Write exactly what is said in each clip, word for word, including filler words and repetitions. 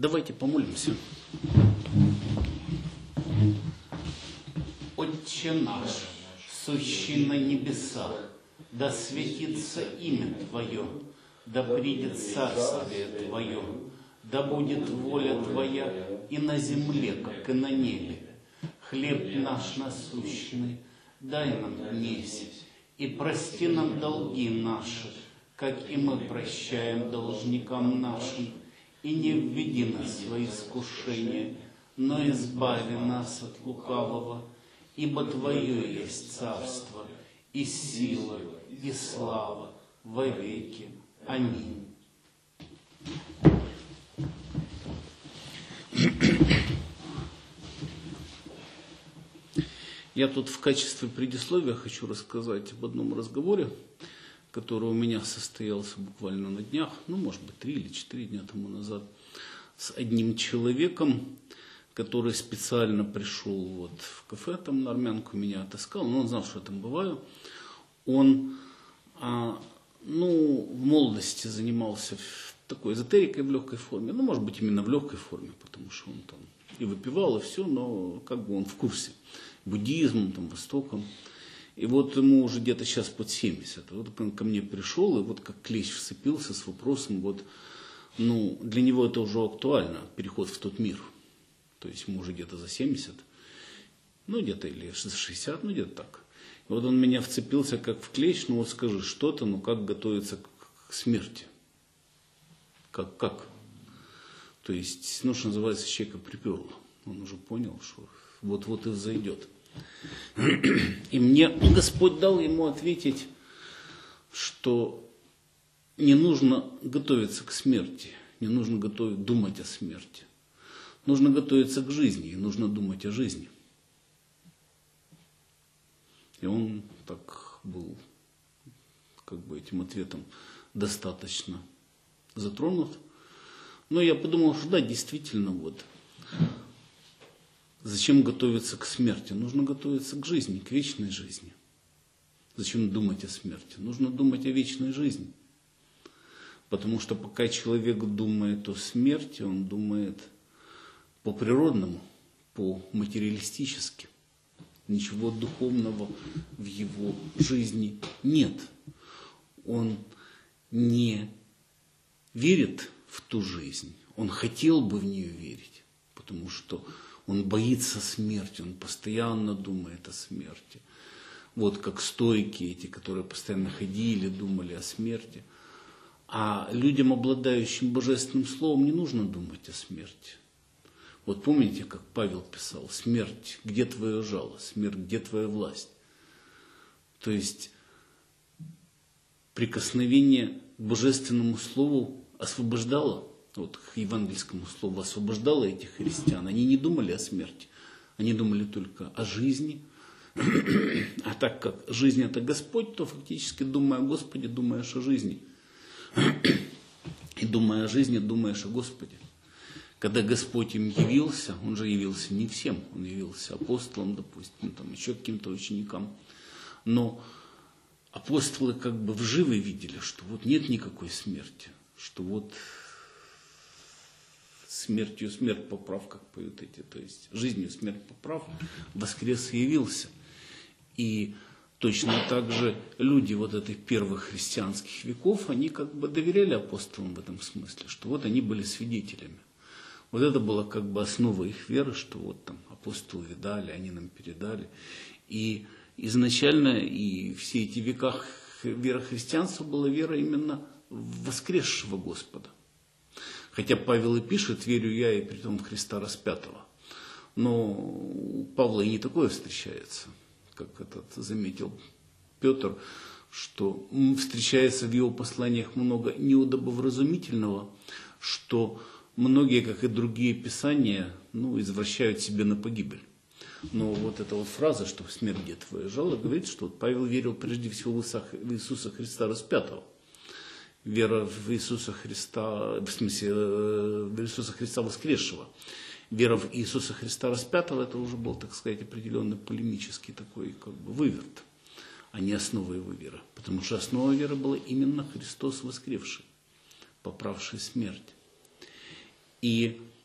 Давайте помолимся. Отче наш, сущий на небесах, да светится имя Твое, да придет царствие Твое, да будет воля Твоя и на земле, как и на небе. Хлеб наш насущный дай нам днесь, и прости нам долги наши, как и мы прощаем должникам нашим, и не введи нас в свои искушения, но избави нас от лукавого, ибо Твое есть царство, и сила, и слава во веки. Аминь. Я тут в качестве предисловия хочу рассказать об одном разговоре, который у меня состоялся буквально на днях, ну, может быть, три или четыре дня тому назад, с одним человеком, который специально пришел вот в кафе там на Армянку, меня отыскал, но он знал, что я там бываю. Он, а, ну, в молодости занимался такой эзотерикой в легкой форме, ну, может быть, именно в легкой форме, потому что он там и выпивал, и все, но как бы он в курсе буддизмом, там, Востоком. И вот ему уже где-то сейчас под семьдесят. Вот он ко мне пришел, и вот как клещ вцепился с вопросом, вот, ну, для него это уже актуально, переход в тот мир. То есть ему уже где-то за семьдесят, ну, где-то или за шестьдесят, ну, где-то так. И вот он меня вцепился как в клещ, ну, вот скажи что-то, ну, как готовиться к смерти? Как, как? То есть, ну, что называется, человека приперло. Он уже понял, что вот-вот и взойдет. И мне Господь дал ему ответить, что не нужно готовиться к смерти, не нужно готовить, думать о смерти. Нужно готовиться к жизни, и нужно думать о жизни. И он так был, как бы, этим ответом достаточно затронут. Но я подумал, что да, действительно, вот, зачем готовиться к смерти? Нужно готовиться к жизни, к вечной жизни. Зачем думать о смерти? Нужно думать о вечной жизни. Потому что пока человек думает о смерти, он думает по-природному, по-материалистически. Ничего духовного в его жизни нет. Он не верит в ту жизнь. Он хотел бы в нее верить, потому что он боится смерти, он постоянно думает о смерти. Вот как стойки эти, которые постоянно ходили, думали о смерти. А людям, обладающим божественным словом, не нужно думать о смерти. Вот помните, как Павел писал: смерть, где твое жало? Смерть, где твоя власть? То есть прикосновение к божественному слову освобождало, вот к евангельскому слову освобождало этих христиан. Они не думали о смерти, они думали только о жизни. А так как жизнь это Господь, то фактически, думая о Господе, думаешь о жизни. И думая о жизни, думаешь о Господе. Когда Господь им явился, Он же явился не всем, Он явился апостолам, допустим, там, еще каким-то ученикам. Но апостолы как бы вживе видели, что вот нет никакой смерти, что вот смертью смерть поправ, как поют эти, то есть жизнью смерть поправ, воскрес и явился. И точно так же люди вот этих первых христианских веков, они как бы доверяли апостолам в этом смысле, что вот они были свидетелями. Вот это была как бы основа их веры, что вот там апостолы видали, они нам передали. И изначально и все эти века вера христианства была вера именно в воскресшего Господа. Хотя Павел и пишет: верю я и притом в Христа распятого. Но у Павла и не такое встречается, как этот заметил Петр, что встречается в его посланиях много неудобовразумительного, что многие, как и другие писания, ну, извращают себе на погибель. Но вот эта вот фраза, что смерть где твое жало, говорит, что вот Павел верил прежде всего в Иисуса Христа распятого. Вера в Иисуса Христа, в смысле, в Иисуса Христа воскресшего. Вера в Иисуса Христа распятого, это уже был, так сказать, определенный полемический такой как бы выверт, а не основа его веры. Потому что основа веры была именно Христос воскресший, поправший смерть. И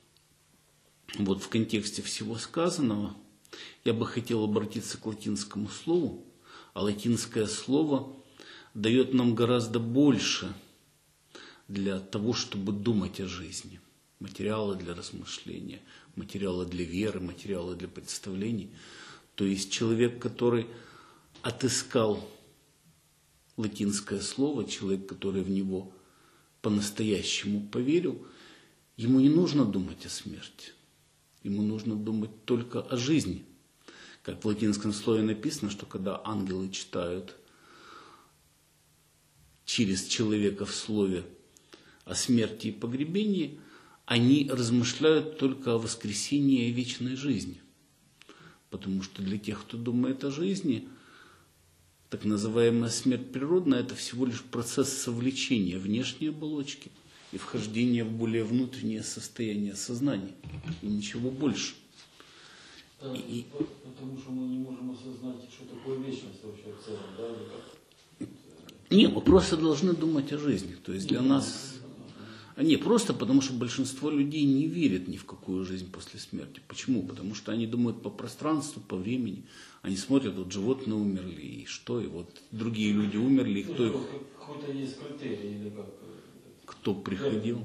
вот в контексте всего сказанного я бы хотел обратиться к латинскому слову, а латинское слово дает нам гораздо больше для того, чтобы думать о жизни. Материалы для размышления, материалы для веры, материалы для представлений. То есть человек, который отыскал латинское слово, человек, который в него по-настоящему поверил, ему не нужно думать о смерти. Ему нужно думать только о жизни. Как в латинском слове написано, что когда ангелы читают через человека в слове о смерти и погребении, они размышляют только о воскресении и о вечной жизни. Потому что для тех, кто думает о жизни, так называемая смерть природная – это всего лишь процесс совлечения внешней оболочки и вхождения в более внутреннее состояние сознания. И ничего больше. Да, и, потому что мы не можем осознать, что такое вечность вообще в целом, да? Или как? Не, мы просто должны думать о жизни. То есть для нас... А не, просто потому что большинство людей не верят ни в какую жизнь после смерти. Почему? Потому что они думают по пространству, по времени. Они смотрят, вот животные умерли, и что, и вот другие люди умерли, и кто их... Какой-то есть критерий, или как? Кто приходил.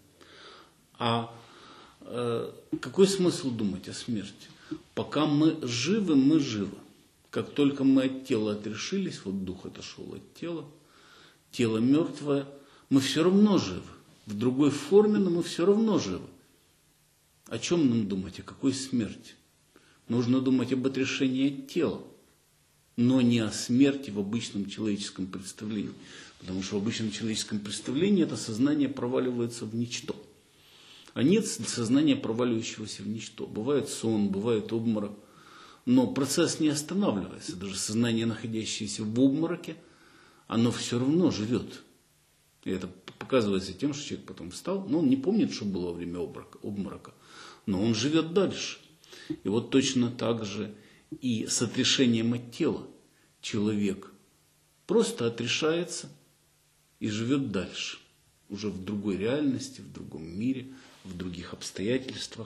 А э, какой смысл думать о смерти? Пока мы живы, мы живы. Как только мы от тела отрешились, вот дух отошел от тела, тело мертвое, мы все равно живы. В другой форме, но мы все равно живы. О чем нам думать? О какой смерти? Нужно думать об отрешении от тела, но не о смерти в обычном человеческом представлении. Потому что в обычном человеческом представлении это сознание проваливается в ничто. А нет сознания, проваливающегося в ничто. Бывает сон, бывает обморок. Но процесс не останавливается. Даже сознание, находящееся в обмороке, оно все равно живет. И это показывается тем, что человек потом встал, но он не помнит, что было во время обморока, но он живет дальше. И вот точно так же и с отрешением от тела человек просто отрешается и живет дальше, уже в другой реальности, в другом мире, в других обстоятельствах.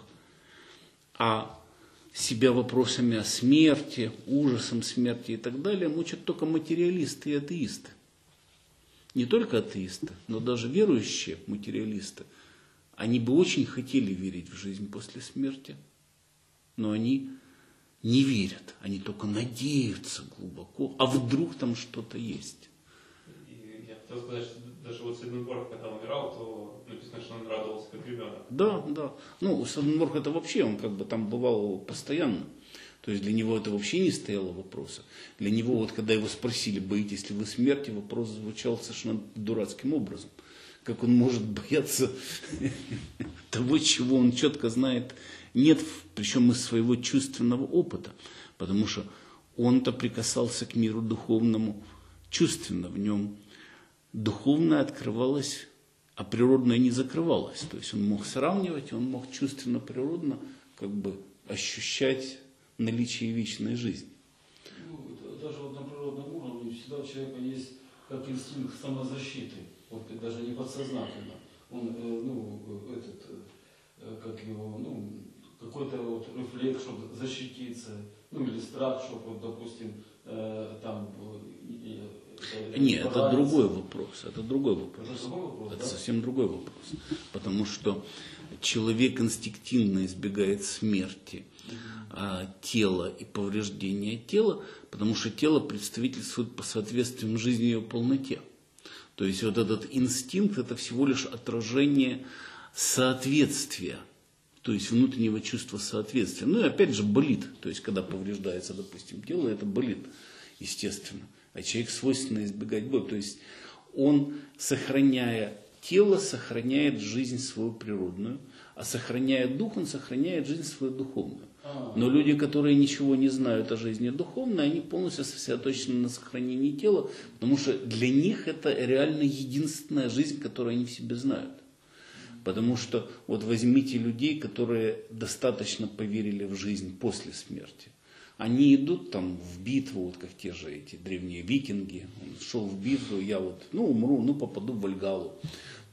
А себя вопросами о смерти, ужасом смерти и так далее мучат только материалисты и атеисты. Не только атеисты, но даже верующие материалисты, они бы очень хотели верить в жизнь после смерти, но они не верят, они только надеются глубоко, а вдруг там что-то есть. И я хотел сказать, что даже вот Сведенборг, когда умирал, то написано, что он радовался как ребенок. Да, да. Ну, Сведенборг это вообще, он как бы там бывал постоянно. То есть для него это вообще не стояло вопроса. Для него, вот когда его спросили, боитесь ли вы смерти, вопрос звучал совершенно дурацким образом. Как он может бояться того, чего он четко знает, нет, причем из своего чувственного опыта. Потому что он-то прикасался к миру духовному чувственно. В нем духовное открывалось, а природное не закрывалось. То есть он мог сравнивать, он мог чувственно-природно как бы ощущать наличие вечной жизни. Ну, даже вот на природном уровне всегда у человека есть как инстинкт самозащиты, вот даже не подсознательно. Он, э, ну, этот, э, как его, ну, какой-то вот рефлекс, чтобы защититься, ну, или страх, чтобы, вот, допустим, э, там... Э, Нет, это другой вопрос, это другой вопрос. Это, другой вопрос, это да? совсем другой вопрос. Потому что человек инстинктивно избегает смерти а, тела и повреждения тела, потому что тело представительствует по соответствиям жизни ее полноте. То есть вот этот инстинкт – это всего лишь отражение соответствия, то есть внутреннего чувства соответствия. Ну и опять же болит, то есть когда повреждается, допустим, тело, это болит, естественно. А человек свойственно избегать боли. То есть он, сохраняя тело, сохраняет жизнь свою природную, а сохраняя дух, он сохраняет жизнь свою духовную. Но люди, которые ничего не знают о жизни духовной, они полностью сосредоточены на сохранении тела, потому что для них это реально единственная жизнь, которую они в себе знают. Потому что вот возьмите людей, которые достаточно поверили в жизнь после смерти. Они идут там в битву, вот как те же эти древние викинги. Он шел в битву, я вот, ну, умру, ну, попаду в Вальгаллу.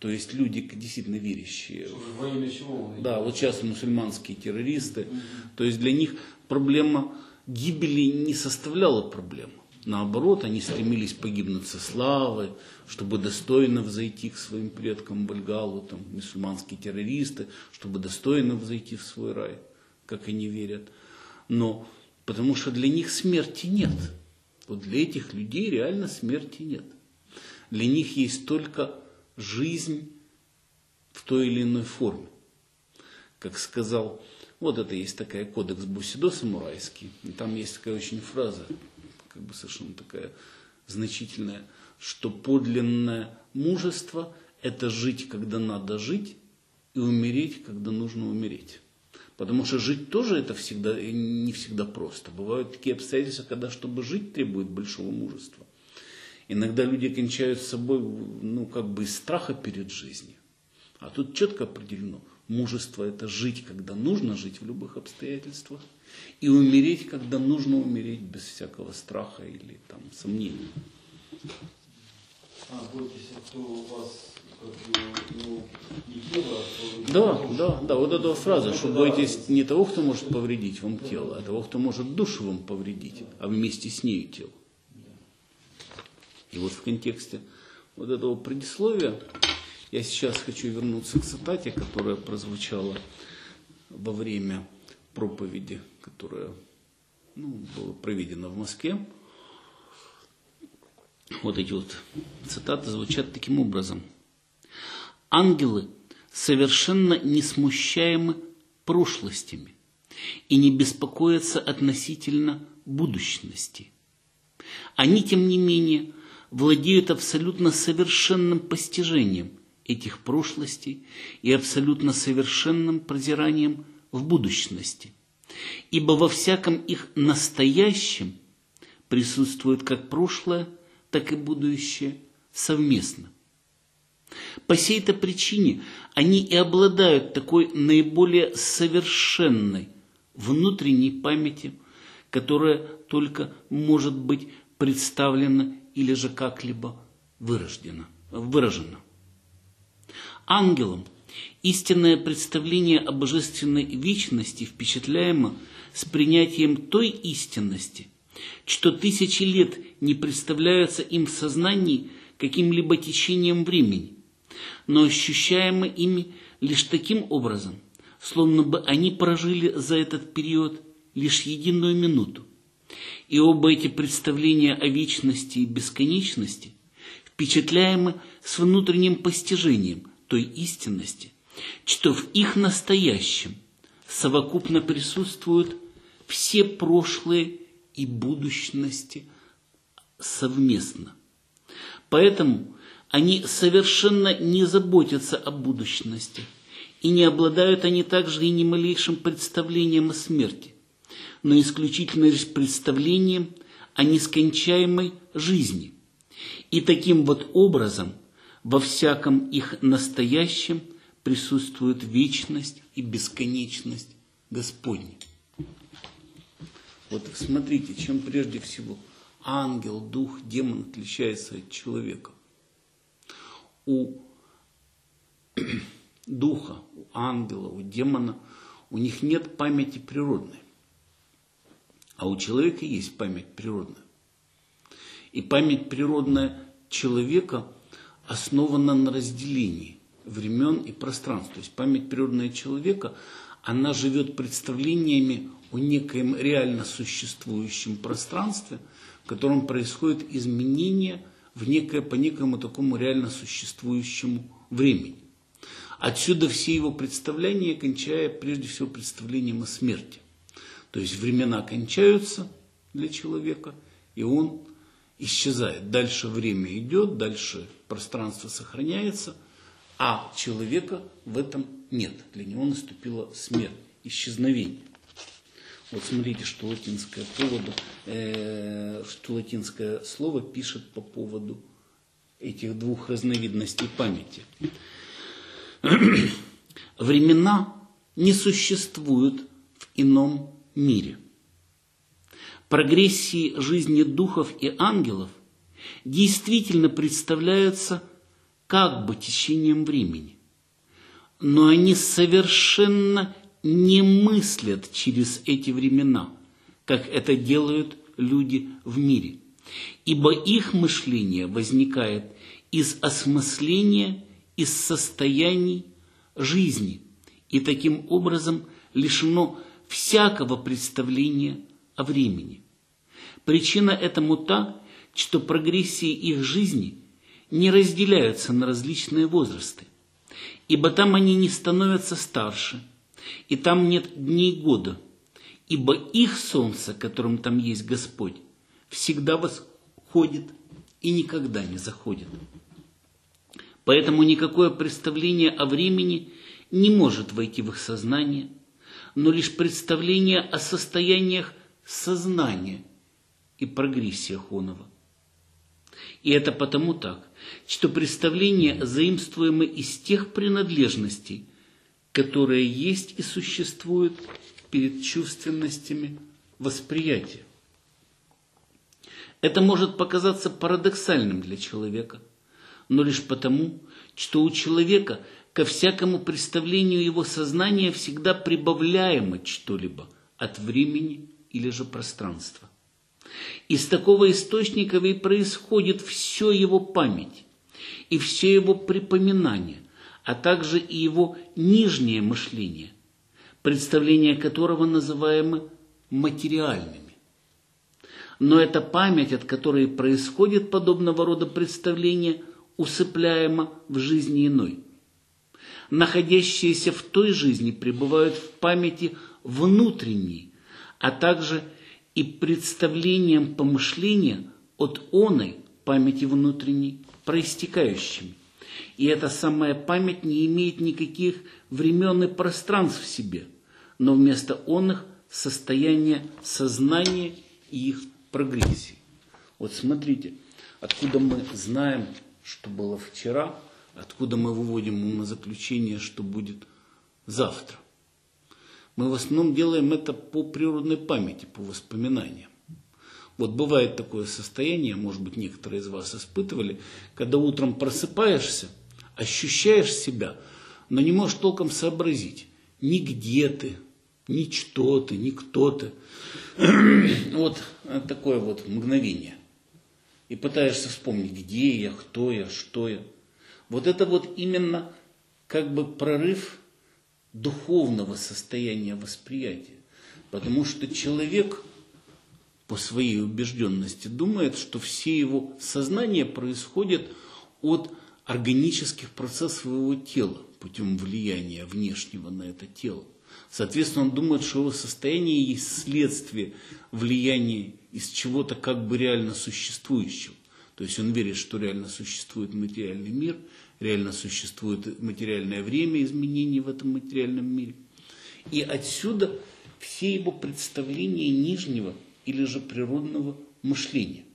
То есть люди действительно верящие. Во имя чего? Да, вот сейчас мусульманские террористы. Mm-hmm. То есть для них проблема гибели не составляла проблемы. Наоборот, они стремились погибнуть со славой, чтобы достойно взойти к своим предкам Бальгалу, там, мусульманские террористы, чтобы достойно взойти в свой рай, как они верят. Но потому что для них смерти нет. Вот для этих людей реально смерти нет. Для них есть только жизнь в той или иной форме. Как сказал, вот это есть такая кодекс Бусидо самурайский, и там есть такая очень фраза, как бы совершенно такая значительная, что подлинное мужество – это жить, когда надо жить, и умереть, когда нужно умереть. Потому что жить тоже это всегда, не всегда просто. Бывают такие обстоятельства, когда, чтобы жить, требует большого мужества. Иногда люди кончают с собой, ну, как бы из страха перед жизнью. А тут четко определено. Мужество – это жить, когда нужно жить в любых обстоятельствах, и умереть, когда нужно умереть без всякого страха или там, сомнений. А, бойтесь, кто у вас, ну, не тело, а да, да, да, вот эта фраза, что бойтесь не того, кто может повредить вам тело, а того, кто может душу вам повредить, а вместе с нею тело. И вот в контексте вот этого предисловия я сейчас хочу вернуться к цитате, которая прозвучала во время проповеди, которая, ну, была проведена в Москве. Вот эти вот цитаты звучат таким образом. «Ангелы совершенно не смущаемы прошлостями и не беспокоятся относительно будущности. Они, тем не менее, владеют абсолютно совершенным постижением этих прошлостей и абсолютно совершенным прозиранием в будущности, ибо во всяком их настоящем присутствует как прошлое, так и будущее совместно. По сей-то причине они и обладают такой наиболее совершенной внутренней памятью, которая только может быть представлена или же как-либо выражена. выражена. Ангелам истинное представление о божественной вечности впечатляемо с принятием той истинности, что тысячи лет не представляются им в сознании каким-либо течением времени, но ощущаемо ими лишь таким образом, словно бы они прожили за этот период лишь единую минуту. И оба эти представления о вечности и бесконечности впечатляемы с внутренним постижением той истинности, что в их настоящем совокупно присутствуют все прошлые и будущности совместно. Поэтому они совершенно не заботятся о будущности, и не обладают они также и ни малейшим представлением о смерти, но исключительно лишь представлением о нескончаемой жизни. И таким вот образом во всяком их настоящем присутствует вечность и бесконечность Господня. Вот смотрите, чем прежде всего ангел, дух, демон отличается от человека. У духа, у ангела, у демона у них нет памяти природной. А у человека есть память природная. И память природная человека основана на разделении времен и пространств. То есть память природная человека, она живет представлениями о некоем реально существующем пространстве, в котором происходит изменение в некое, по некому такому реально существующему времени. Отсюда все его представления, кончая прежде всего представлением о смерти. То есть времена кончаются для человека, и он исчезает. Дальше время идет, дальше пространство сохраняется, а человека в этом нет. Для него наступила смерть, исчезновение. Вот смотрите, что латинское, поводу, э, что латинское слово пишет по поводу этих двух разновидностей памяти. Времена не существуют в ином мире. Прогрессии жизни духов и ангелов действительно представляются как бы течением времени, но они совершенно не мыслят через эти времена, как это делают люди в мире, ибо их мышление возникает из осмысления, из состояний жизни и таким образом лишено всякого представления о времени. Причина этому та, что прогрессии их жизни не разделяются на различные возрасты, ибо там они не становятся старше, и там нет дней года, ибо их солнце, которым там есть Господь, всегда восходит и никогда не заходит. Поэтому никакое представление о времени не может войти в их сознание, но лишь представление о состояниях сознания и прогрессиях оного. И это потому так, что представления заимствуемы из тех принадлежностей, которые есть и существуют перед чувственностями восприятия. Это может показаться парадоксальным для человека, но лишь потому, что у человека ко всякому представлению его сознания всегда прибавляемо что-либо от времени или же пространства. Из такого источника и происходит все его память и все его припоминание, а также и его нижнее мышление, представления которого называемы материальными. Но эта память, от которой происходит подобного рода представления, усыпляема в жизни иной. Находящиеся в той жизни пребывают в памяти внутренней, а также и представлением помышления от оной памяти внутренней проистекающими. И эта самая память не имеет никаких времен и пространств в себе, но вместо оных состояние сознания и их прогрессии. Вот смотрите, откуда мы знаем, что было вчера, откуда мы выводим умозаключение, что будет завтра. Мы в основном делаем это по природной памяти, по воспоминаниям. Вот бывает такое состояние, может быть, некоторые из вас испытывали, когда утром просыпаешься, ощущаешь себя, но не можешь толком сообразить, ни где ты, ни что ты, ни кто ты. Вот такое вот мгновение. И пытаешься вспомнить, где я, кто я, что я. Вот это вот именно как бы прорыв духовного состояния восприятия. Потому что человек по своей убежденности думает, что все его сознания происходят от органических процессов его тела, путем влияния внешнего на это тело. Соответственно, он думает, что его состояние есть следствие влияния из чего-то как бы реально существующего. То есть он верит, что реально существует материальный мир, реально существует материальное время изменений в этом материальном мире. И отсюда все его представления нижнего или же природного мышления.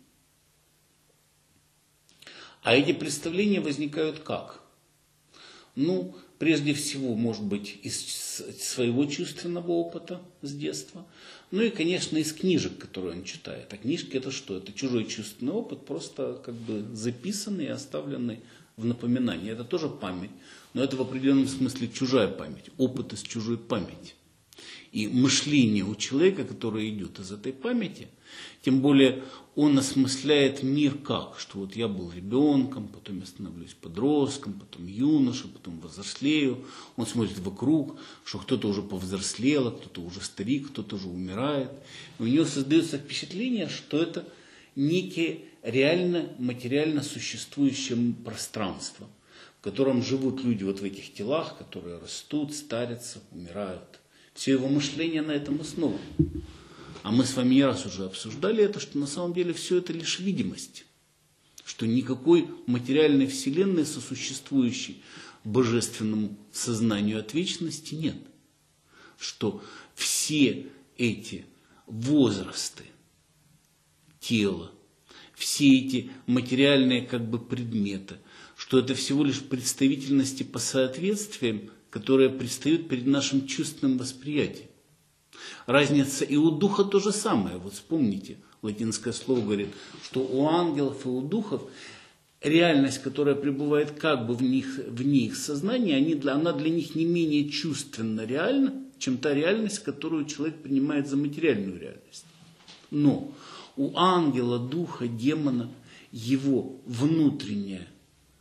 А эти представления возникают как? Ну, прежде всего, может быть, из своего чувственного опыта с детства, ну и, конечно, из книжек, которые он читает. А книжки это что? Это чужой чувственный опыт, просто как бы записанный и оставленный в напоминании. Это тоже память, но это в определенном смысле чужая память, опыт из чужой памяти. И мышление у человека, которое идет из этой памяти, тем более он осмысляет мир как? Что вот я был ребенком, потом я становлюсь подростком, потом юношей, потом взрослею. Он смотрит вокруг, что кто-то уже повзрослел, кто-то уже старик, кто-то уже умирает. И у него создается впечатление, что это некие реально материально существующее пространство, в котором живут люди вот в этих телах, которые растут, старятся, умирают. Все его мышление на этом основано. А мы с вами не раз уже обсуждали это, что на самом деле все это лишь видимость. Что никакой материальной вселенной, сосуществующей божественному сознанию от вечности, нет. Что все эти возрасты тела, все эти материальные как бы предметы, что это всего лишь представительности по соответствиям, которые предстают перед нашим чувственным восприятием. Разница и у духа то же самое. Вот вспомните, латинское слово говорит, что у ангелов и у духов реальность, которая пребывает как бы в них, в них сознании, они для, она для них не менее чувственно реальна, чем та реальность, которую человек принимает за материальную реальность. Но у ангела, духа, демона его внутренняя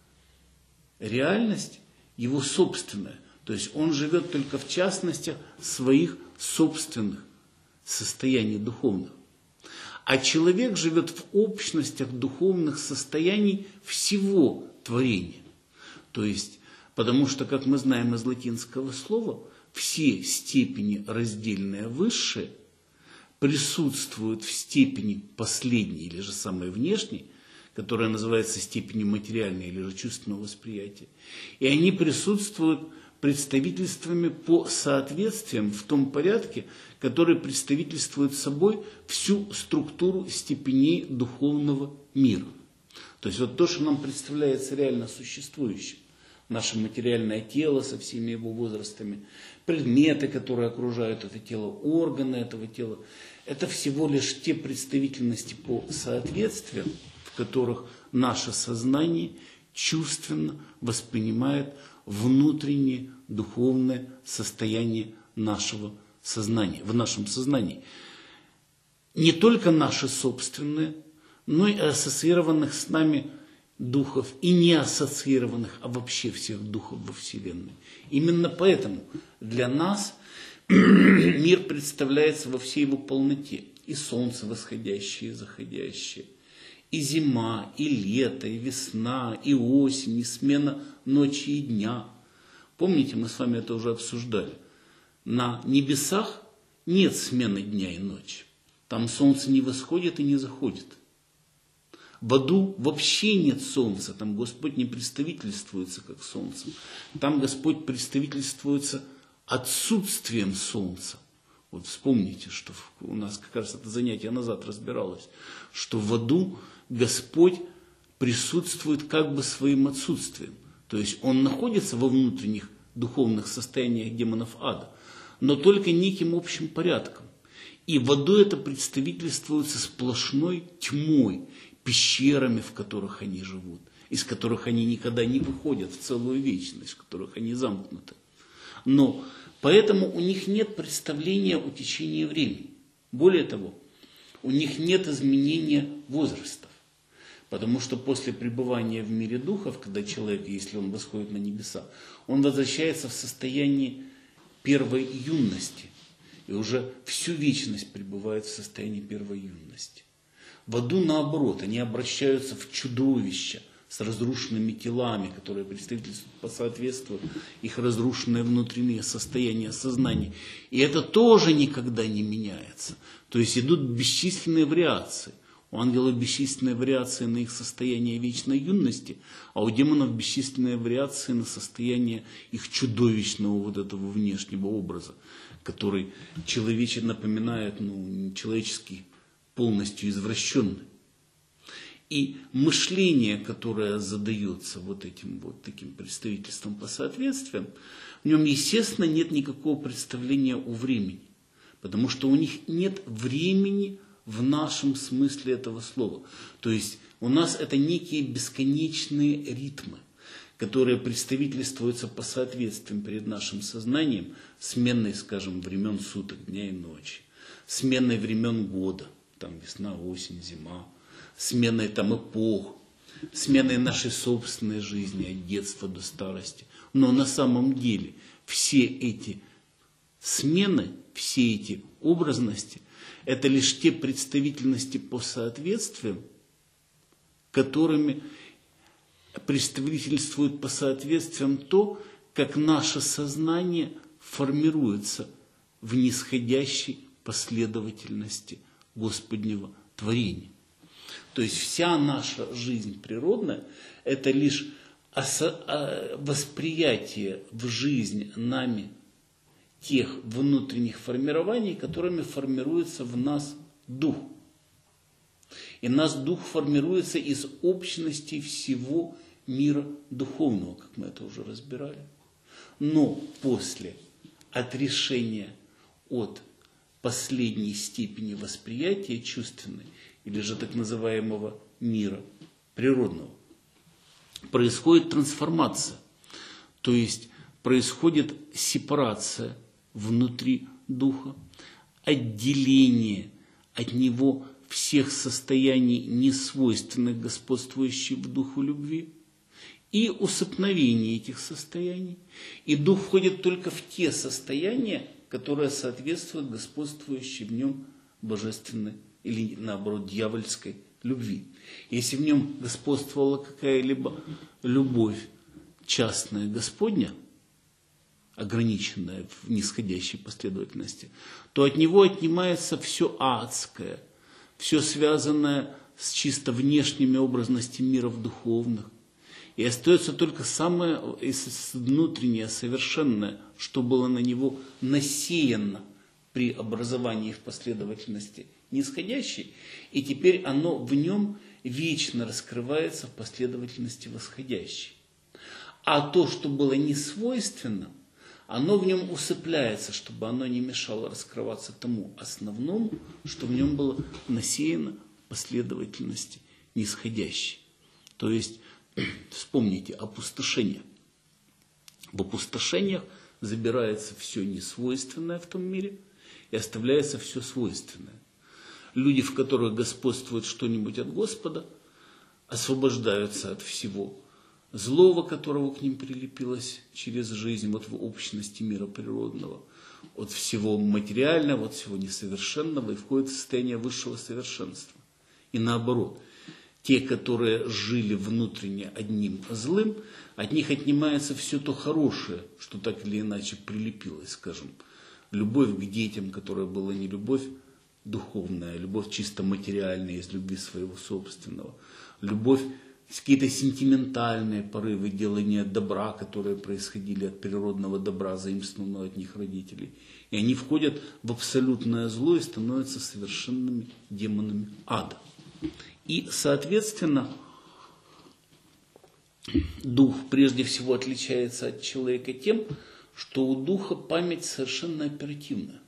реальность, его собственная. То есть он живет только в частностях своих собственных состояний духовных. А человек живет в общностях духовных состояний всего творения. То есть, потому что, как мы знаем из латинского слова, все степени раздельные высшие присутствуют в степени последней или же самой внешней, которая называется степенью материальной или же чувственного восприятия. И они присутствуют представительствами по соответствиям в том порядке, который представительствует собой всю структуру степеней духовного мира. То есть вот то, что нам представляется реально существующим, наше материальное тело со всеми его возрастами, предметы, которые окружают это тело, органы этого тела, это всего лишь те представительности по соответствиям, в которых наше сознание чувственно воспринимает внутреннее духовное состояние нашего сознания, в нашем сознании. Не только наши собственные, но и ассоциированных с нами духов, и не ассоциированных, а вообще всех духов во Вселенной. Именно поэтому для нас мир представляется во всей его полноте. И солнце восходящее и заходящее, и зима, и лето, и весна, и осень, и смена ночи и дня. Помните, мы с вами это уже обсуждали. На небесах нет смены дня и ночи. Там солнце не восходит и не заходит. В аду вообще нет солнца. Там Господь не представительствуется как солнцем. Там Господь представительствуется отсутствием солнца. Вот вспомните, что у нас как раз это занятие назад разбиралось, что в аду Господь присутствует как бы своим отсутствием. То есть Он находится во внутренних духовных состояниях демонов ада, но только неким общим порядком. И в аду это представительствуется сплошной тьмой, пещерами, в которых они живут, из которых они никогда не выходят в целую вечность, в которых они замкнуты. Но поэтому у них нет представления о течении времени. Более того, у них нет изменения возрастов. Потому что после пребывания в мире духов, когда человек, если он восходит на небеса, он возвращается в состояние первой юности. И уже всю вечность пребывает в состоянии первой юности. В аду наоборот, они обращаются в чудовища с разрушенными телами, которые представительствуют по соответствию их разрушенное внутреннее состояние сознания. И это тоже никогда не меняется. То есть идут бесчисленные вариации. У ангелов бесчисленные вариации на их состояние вечной юности, а у демонов бесчисленные вариации на состояние их чудовищного вот этого внешнего образа, который человече напоминает, ну, человеческий, полностью извращенный. И мышление, которое задается вот этим вот таким представительством по соответствиям, в нем, естественно, нет никакого представления о времени, потому что у них нет времени в нашем смысле этого слова. То есть у нас это некие бесконечные ритмы, которые представительствуются по соответствиям перед нашим сознанием, сменной, скажем, времен суток, дня и ночи, сменной времен года, там весна, осень, зима, сменой там эпох, сменой нашей собственной жизни от детства до старости. Но на самом деле все эти смены, все эти образности, это лишь те представительности по соответствиям, которыми представительствует по соответствиям то, как наше сознание формируется в нисходящей последовательности Господнего творения. То есть вся наша жизнь природная – это лишь восприятие в жизнь нами тех внутренних формирований, которыми формируется в нас дух. И нас дух формируется из общности всего мира духовного, как мы это уже разбирали. Но после отрешения от последней степени восприятия чувственной, или же так называемого мира природного, происходит трансформация. То есть происходит сепарация внутри духа, отделение от него всех состояний, несвойственных господствующим в духу любви, и усыпновение этих состояний. И дух входит только в те состояния, которые соответствуют господствующей в нем божественной или, наоборот, дьявольской любви. Если в нем господствовала какая-либо любовь частная Господня, ограниченная в нисходящей последовательности, то от него отнимается все адское, все связанное с чисто внешними образностями миров духовных. И остается только самое внутреннее, совершенное, что было на него насеяно при образовании в последовательности нисходящей, и теперь оно в нем вечно раскрывается в последовательности восходящей. А то, что было несвойственно, оно в нем усыпляется, чтобы оно не мешало раскрываться тому основному, что в нем было насеяно в последовательности нисходящей. То есть, вспомните, опустошение. В опустошениях забирается все несвойственное в том мире и оставляется все свойственное. Люди, в которых господствует что-нибудь от Господа, освобождаются от всего злого, которого к ним прилепилось через жизнь, вот в общности мира природного, от всего материального, от всего несовершенного, и входят в состояние высшего совершенства. И наоборот, те, которые жили внутренне одним злым, от них отнимается все то хорошее, что так или иначе прилепилось, скажем, любовь к детям, которая была не любовь духовная, любовь чисто материальная из любви своего собственного, любовь, какие-то сентиментальные порывы делания добра, которые происходили от природного добра, заимствованного от них родителей. И они входят в абсолютное зло и становятся совершенными демонами ада. И, соответственно, дух прежде всего отличается от человека тем, что у духа память совершенно оперативная.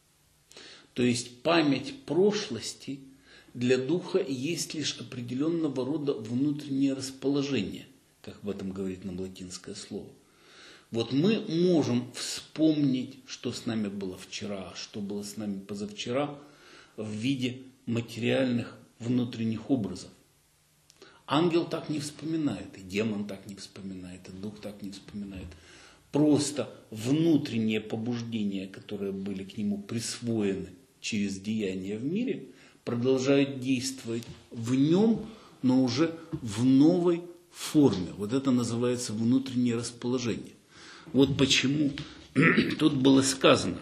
То есть память прошлости для духа есть лишь определенного рода внутреннее расположение, как об этом говорит нам латинское слово. Вот мы можем вспомнить, что с нами было вчера, что было с нами позавчера в виде материальных внутренних образов. Ангел так не вспоминает, и демон так не вспоминает, и дух так не вспоминает. Просто внутренние побуждения, которые были к нему присвоены через деяния в мире, продолжают действовать в нем, но уже в новой форме. Вот это называется внутреннее расположение. Вот почему тут было сказано,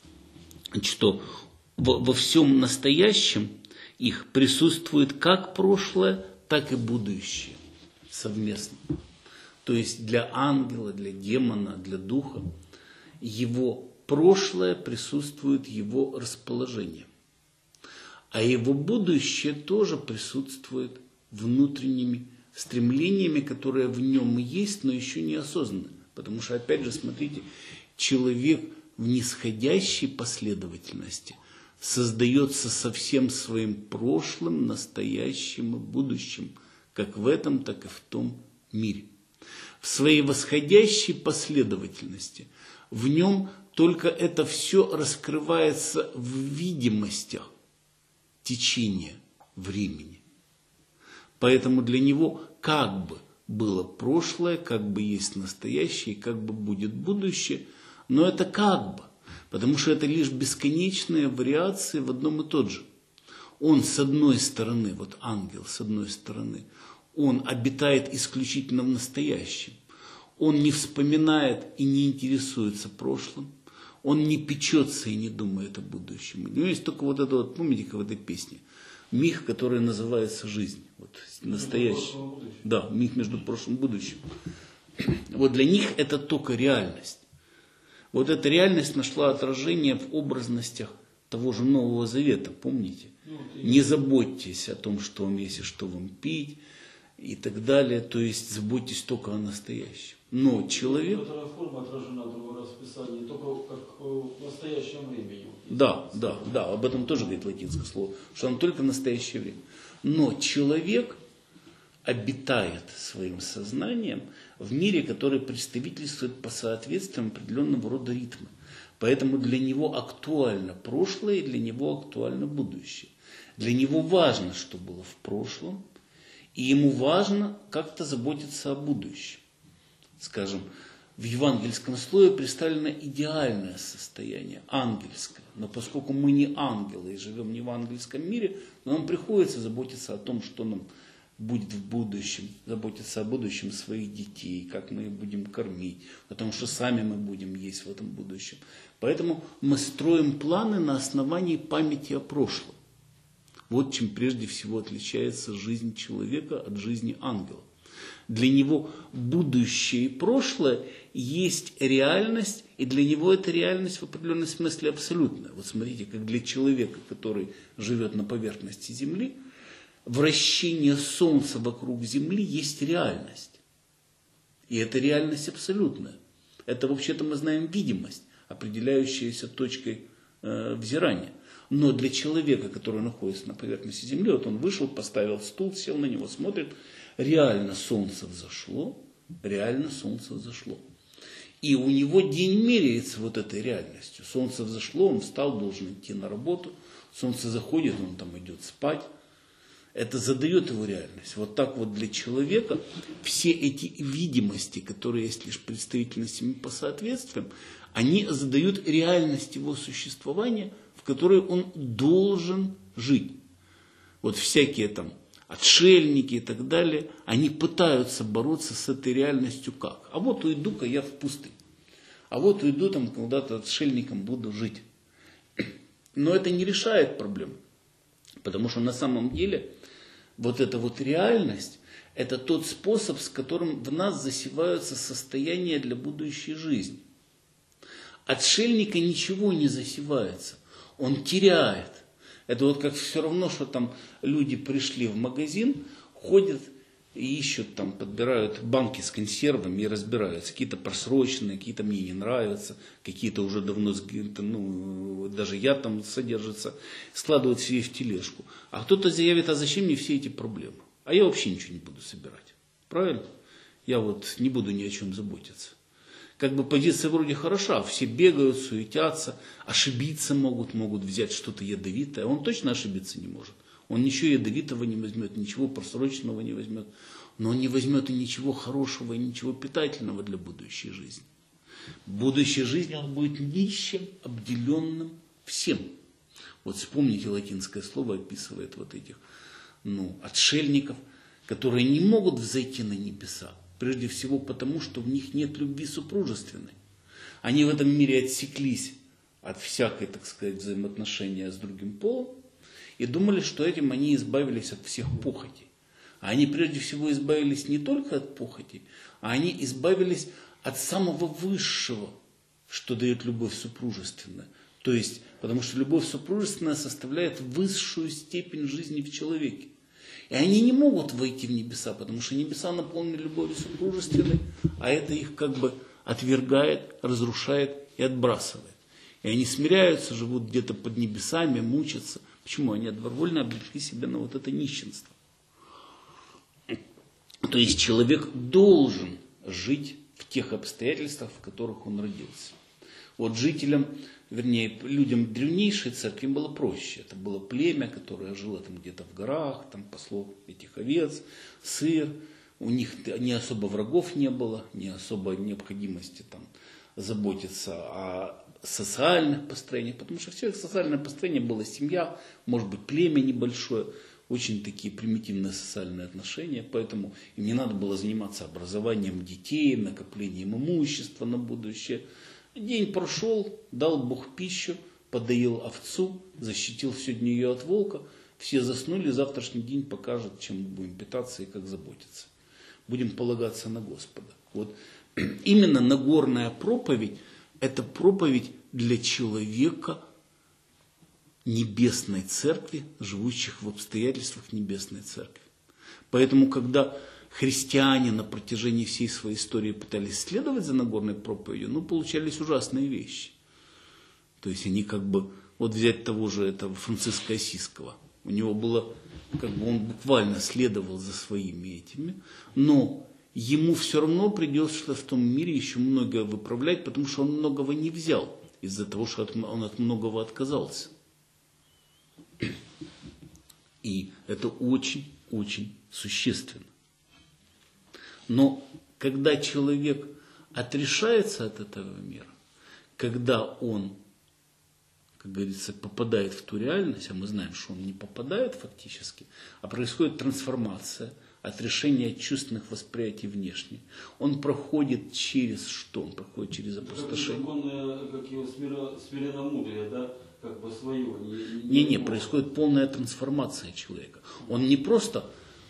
что во всем настоящем их присутствует как прошлое, так и будущее совместно. То есть для ангела, для демона, для духа его прошлое присутствует его расположение. А его будущее тоже присутствует внутренними стремлениями, которые в нем есть, но еще не осознаны. Потому что, опять же, смотрите, человек в нисходящей последовательности создается со всем своим прошлым, настоящим и будущим, как в этом, так и в том мире. В своей восходящей последовательности в нем только это все раскрывается в видимостях течения времени. Поэтому для него как бы было прошлое, как бы есть настоящее, как бы будет будущее, но это как бы, потому что это лишь бесконечные вариации в одном и тот же. Он с одной стороны, вот ангел с одной стороны, он обитает исключительно в настоящем. Он не вспоминает и не интересуется прошлым. Он не печется и не думает о будущем. У него есть только вот это вот, помните, в этой песне, миг, который называется жизнь. Вот, настоящий. Да, миг между прошлым и будущим. Вот для них это только реальность. Вот эта реальность нашла отражение в образностях того же Нового Завета, помните? Не заботьтесь о том, что вам есть и что вам пить, и так далее. То есть заботьтесь только о настоящем. Но человек... Эта форма отражена в расписании только как в настоящем времени. Да, да, да, об этом тоже говорит латинское слово, что он только в настоящее время. Но человек обитает своим сознанием в мире, который представительствует по соответствиям определенного рода ритма. Поэтому для него актуально прошлое и для него актуально будущее. Для него важно, что было в прошлом, и ему важно как-то заботиться о будущем. Скажем, в евангельском слое представлено идеальное состояние, ангельское. Но поскольку мы не ангелы и живем не в ангельском мире, нам приходится заботиться о том, что нам будет в будущем, заботиться о будущем своих детей, как мы их будем кормить, потому что сами мы будем есть в этом будущем. Поэтому мы строим планы на основании памяти о прошлом. Вот чем прежде всего отличается жизнь человека от жизни ангела. Для него будущее и прошлое есть реальность, и для него эта реальность в определенном смысле абсолютная. Вот смотрите, как для человека, который живет на поверхности Земли, вращение Солнца вокруг Земли есть реальность. И это реальность абсолютная. Это вообще-то мы знаем видимость, определяющаяся точкой э, взирания. Но для человека, который находится на поверхности Земли, вот он вышел, поставил стул, сел на него, смотрит, реально солнце взошло, реально солнце взошло. И у него день меряется вот этой реальностью. Солнце взошло, он встал, должен идти на работу. Солнце заходит, он там идет спать. Это задает его реальность. Вот так вот для человека все эти видимости, которые есть лишь представительностями по соответствиям, они задают реальность его существования, в которой он должен жить. Вот всякие там отшельники и так далее, они пытаются бороться с этой реальностью как? А вот уйду-ка я в пустыню. А вот уйду там куда-то отшельником буду жить. Но это не решает проблему. Потому что на самом деле вот эта вот реальность, это тот способ, с которым в нас засеваются состояния для будущей жизни. Отшельника ничего не засевается, он теряет. Это вот как все равно, что там люди пришли в магазин, ходят и ищут, там, подбирают банки с консервами и разбираются. Какие-то просроченные, какие-то мне не нравятся, какие-то уже давно, ну, даже я там содержится, складывают себе в тележку. А кто-то заявит, а зачем мне все эти проблемы? А я вообще ничего не буду собирать. Правильно? Я вот не буду ни о чем заботиться. Как бы позиция вроде хороша, все бегают, суетятся, ошибиться могут, могут взять что-то ядовитое. Он точно ошибиться не может. Он ничего ядовитого не возьмет, ничего просроченного не возьмет. Но он не возьмет и ничего хорошего, и ничего питательного для будущей жизни. В будущей жизни он будет нищим, обделенным всем. Вот вспомните, латинское слово описывает вот этих ну, отшельников, которые не могут взойти на небеса. Прежде всего потому, что в них нет любви супружественной. Они в этом мире отсеклись от всякой, так сказать, взаимоотношения с другим полом и думали, что этим они избавились от всех похотей. А они прежде всего избавились не только от похотей, а они избавились от самого высшего, что дает любовь супружественная. То есть, потому что любовь супружественная составляет высшую степень жизни в человеке. И они не могут войти в небеса, потому что небеса наполнены любовью супружественной, а это их как бы отвергает, разрушает и отбрасывает. И они смиряются, живут где-то под небесами, мучатся. Почему? Они добровольно обрекли себя на вот это нищенство. То есть человек должен жить в тех обстоятельствах, в которых он родился. Вот жителям, вернее, людям древнейшей церкви было проще. Это было племя, которое жило там где-то в горах, там пасло этих овец, сыр. У них не особо врагов не было, не особо необходимости там заботиться о социальных построениях, потому что все их социальное построение было семья, может быть, племя небольшое, очень такие примитивные социальные отношения, поэтому им не надо было заниматься образованием детей, накоплением имущества на будущее. День прошел, дал Бог пищу, подоил овцу, защитил сегодня ее от волка. Все заснули, завтрашний день покажет, чем мы будем питаться и как заботиться. Будем полагаться на Господа. Вот именно Нагорная проповедь – это проповедь для человека Небесной Церкви, живущих в обстоятельствах Небесной Церкви. Поэтому, когда христиане на протяжении всей своей истории пытались следовать за Нагорной проповедью, ну, получались ужасные вещи. То есть они как бы, вот взять того же этого Франциска Осиского. У него было как бы он буквально следовал за своими этими, но ему все равно придется в том мире еще многое выправлять, потому что он многого не взял, из-за того, что он от многого отказался. И это очень-очень существенно. Но когда человек отрешается от этого мира, когда он, как говорится, попадает в ту реальность, а мы знаем, что он не попадает фактически, а происходит трансформация, отрешение от чувственных восприятий внешне. Он проходит через что? Он проходит через опустошение. Как, как его смиренномудрие, да? Как бы свое. Не-не, происходит полная трансформация человека. Он не просто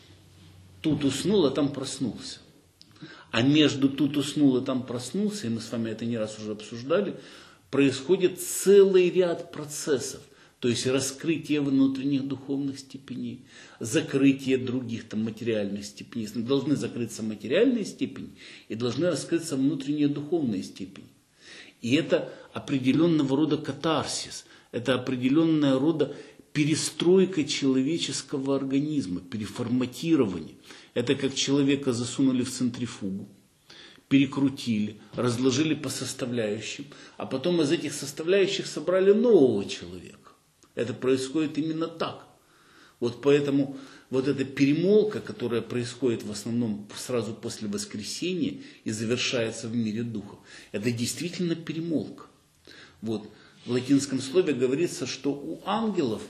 тут уснул, а там проснулся. А между тут уснул и там проснулся, и мы с вами это не раз уже обсуждали, происходит целый ряд процессов. То есть раскрытие внутренних духовных степеней, закрытие других там материальных степеней. Должны закрыться материальные степени и должны раскрыться внутренние духовные степени. И это определенного рода катарсис, это определенного рода перестройка человеческого организма, переформатирование. Это как человека засунули в центрифугу, перекрутили, разложили по составляющим, а потом из этих составляющих собрали нового человека. Это происходит именно так. Вот поэтому вот эта перемолка, которая происходит в основном сразу после воскресения и завершается в мире духов, это действительно перемолка. Вот. В латинском слове говорится, что у ангелов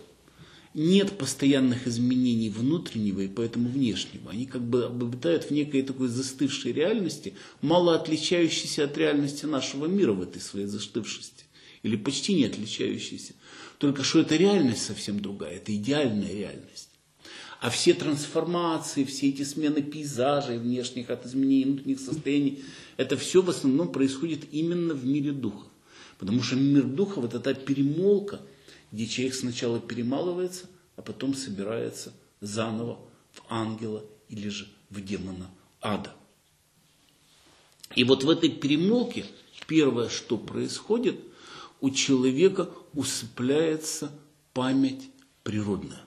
нет постоянных изменений внутреннего и поэтому внешнего. Они как бы обитают в некой такой застывшей реальности, мало отличающейся от реальности нашего мира в этой своей застывшести. Или почти не отличающейся. Только что эта реальность совсем другая, это идеальная реальность. А все трансформации, все эти смены пейзажей внешних от изменений внутренних состояний, это все в основном происходит именно в мире духов. Потому что мир духов это та перемолка, где человек сначала перемалывается, а потом собирается заново в ангела или же в демона ада. И вот в этой перемолке первое, что происходит, у человека усыпляется память природная.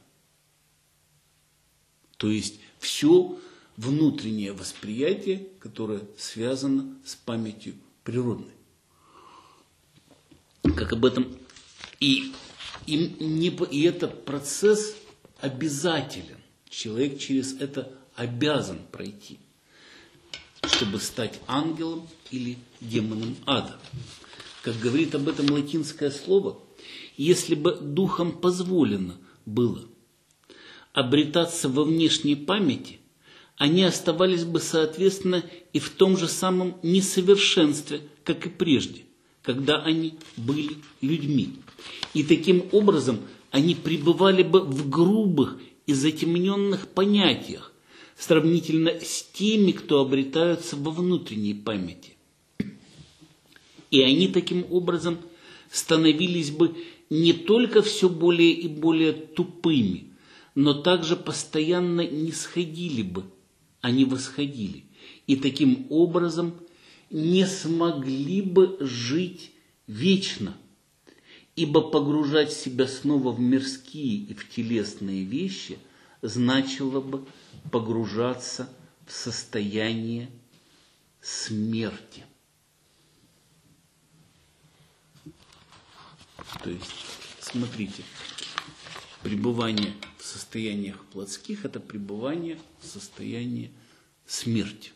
То есть все внутреннее восприятие, которое связано с памятью природной. Как об этом и, и, не, и этот процесс обязателен. Человек через это обязан пройти, чтобы стать ангелом или демоном ада. Как говорит об этом латинское слово, если бы духам позволено было обретаться во внешней памяти, они оставались бы, соответственно, и в том же самом несовершенстве, как и прежде, когда они были людьми. И таким образом они пребывали бы в грубых и затемненных понятиях, сравнительно с теми, кто обретаются во внутренней памяти. И они таким образом становились бы не только все более и более тупыми, но также постоянно не сходили бы, а не восходили. И таким образом не смогли бы жить вечно, ибо погружать себя снова в мирские и в телесные вещи значило бы погружаться в состояние смерти. То есть, смотрите, пребывание в состояниях плотских – это пребывание в состоянии смерти.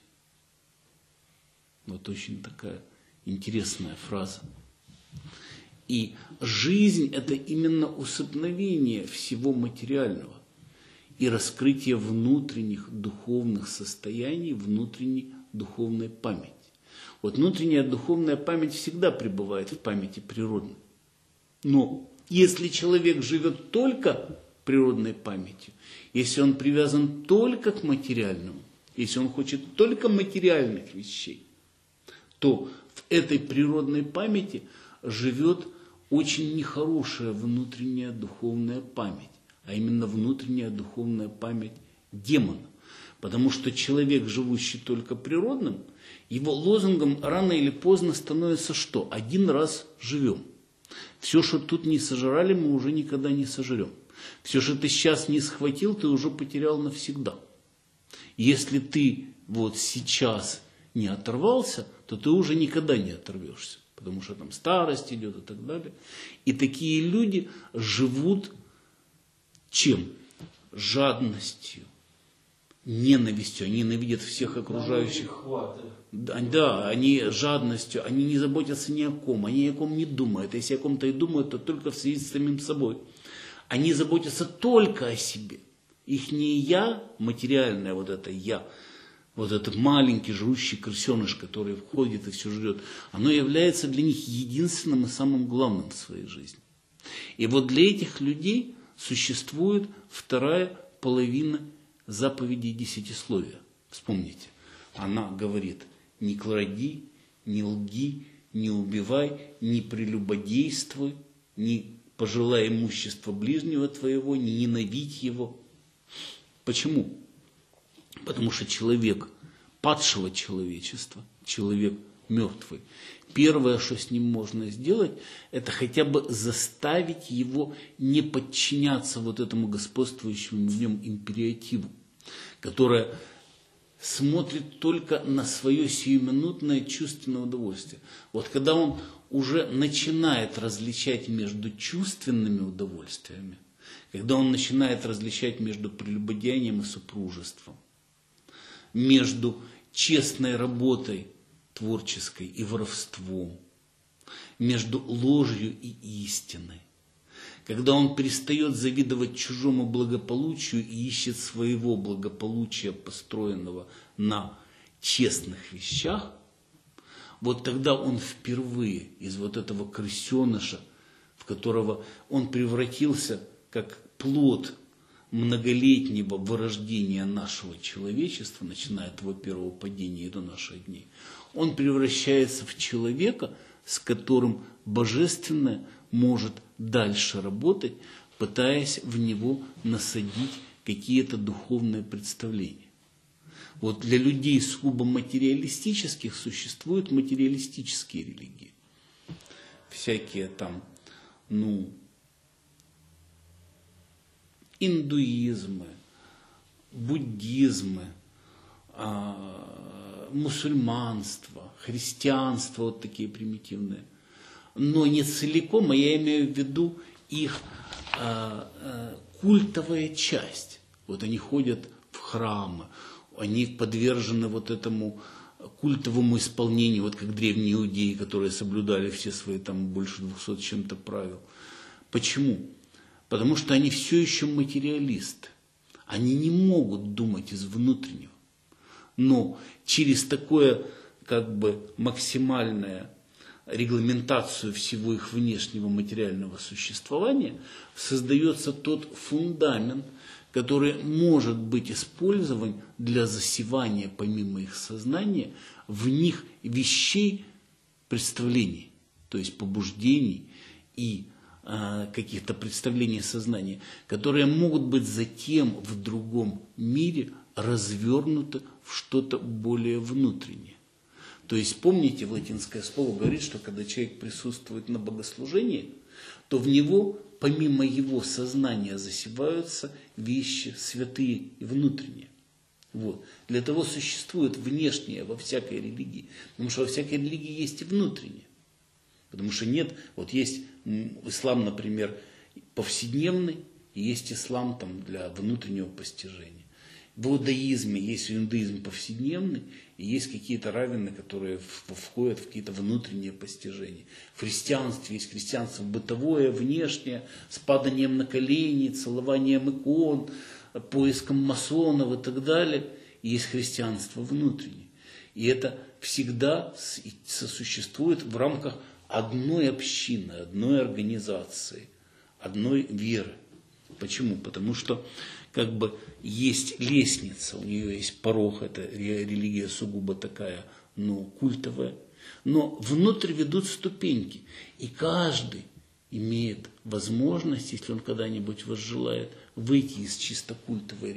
Вот очень такая интересная фраза. И жизнь – это именно усыпновение всего материального и раскрытие внутренних духовных состояний, внутренней духовной памяти. Вот внутренняя духовная память всегда пребывает в памяти природной. Но если человек живет только природной памятью, если он привязан только к материальному, если он хочет только материальных вещей, то в этой природной памяти живет очень нехорошая внутренняя духовная память, а именно внутренняя духовная память демона. Потому что человек, живущий только природным, его лозунгом рано или поздно становится что? Один раз живем. Все, что тут не сожрали, мы уже никогда не сожрем. Все, что ты сейчас не схватил, ты уже потерял навсегда. Если ты вот сейчас не оторвался, то ты уже никогда не оторвешься. Потому что там старость идет и так далее. И такие люди живут чем? Жадностью, ненавистью. Они ненавидят всех окружающих. Да, да, они жадностью, они не заботятся ни о ком, они ни о ком не думают. Если о ком-то и думают, то только в связи с самим собой. Они заботятся только о себе. Их не я, материальное вот это я, вот этот маленький жрущий крысеныш, который входит и все жрет, оно является для них единственным и самым главным в своей жизни. И вот для этих людей существует вторая половина заповедей десятисловия. Вспомните, она говорит: не кради, не лги, не убивай, не прелюбодействуй, не пожелай имущества ближнего твоего, не ненавидь его. Почему? Потому что человек падшего человечества, человек мертвый, первое, что с ним можно сделать, это хотя бы заставить его не подчиняться вот этому господствующему в нем империативу, которое смотрит только на свое сиюминутное чувственное удовольствие. Вот когда он уже начинает различать между чувственными удовольствиями, когда он начинает различать между прелюбодеянием и супружеством, между честной работой творческой и воровством, между ложью и истиной, когда он перестает завидовать чужому благополучию и ищет своего благополучия, построенного на честных вещах, вот тогда он впервые из вот этого крысеныша, в которого он превратился как плод многолетнего вырождения нашего человечества, начиная от его первого падения и до наших дней, он превращается в человека, с которым божественное может дальше работать, пытаясь в него насадить какие-то духовные представления. Вот для людей сугубо материалистических существуют материалистические религии. Всякие там, ну, индуизмы, буддизмы, а, мусульманство, христианство, вот такие примитивные. Но не целиком, а я имею в виду их а, а, культовая часть. Вот они ходят в храмы, они подвержены вот этому культовому исполнению, вот как древние иудеи, которые соблюдали все свои там больше двухсот с чем-то правил. Почему? Потому что они все еще материалисты. Они не могут думать из внутреннего. Но через такое как бы максимальное регламентацию всего их внешнего материального существования создается тот фундамент, который может быть использован для засевания, помимо их сознания, в них вещей, представлений, то есть побуждений и э, каких-то представлений сознания, которые могут быть затем в другом мире развернуты в что-то более внутреннее. То есть, помните, латинское слово говорит, что когда человек присутствует на богослужении, то в него, помимо его сознания, засеваются вещи святые и внутренние. Вот. Для того существует внешнее во всякой религии, потому что во всякой религии есть и внутреннее. Потому что нет, вот есть ислам, например, повседневный, и есть ислам там, для внутреннего постижения. В иудаизме есть иудаизм повседневный, и есть какие-то раввины, которые входят в какие-то внутренние постижения. В христианстве есть христианство бытовое, внешнее, с паданием на колени, целованием икон, поиском масонов и так далее. И есть христианство внутреннее. И это всегда сосуществует в рамках одной общины, одной организации, одной веры. Почему? Потому что как бы есть лестница, у нее есть порог, это религия сугубо такая, ну, культовая. Но внутрь ведут ступеньки, и каждый имеет возможность, если он когда-нибудь возжелает, выйти из чисто культовой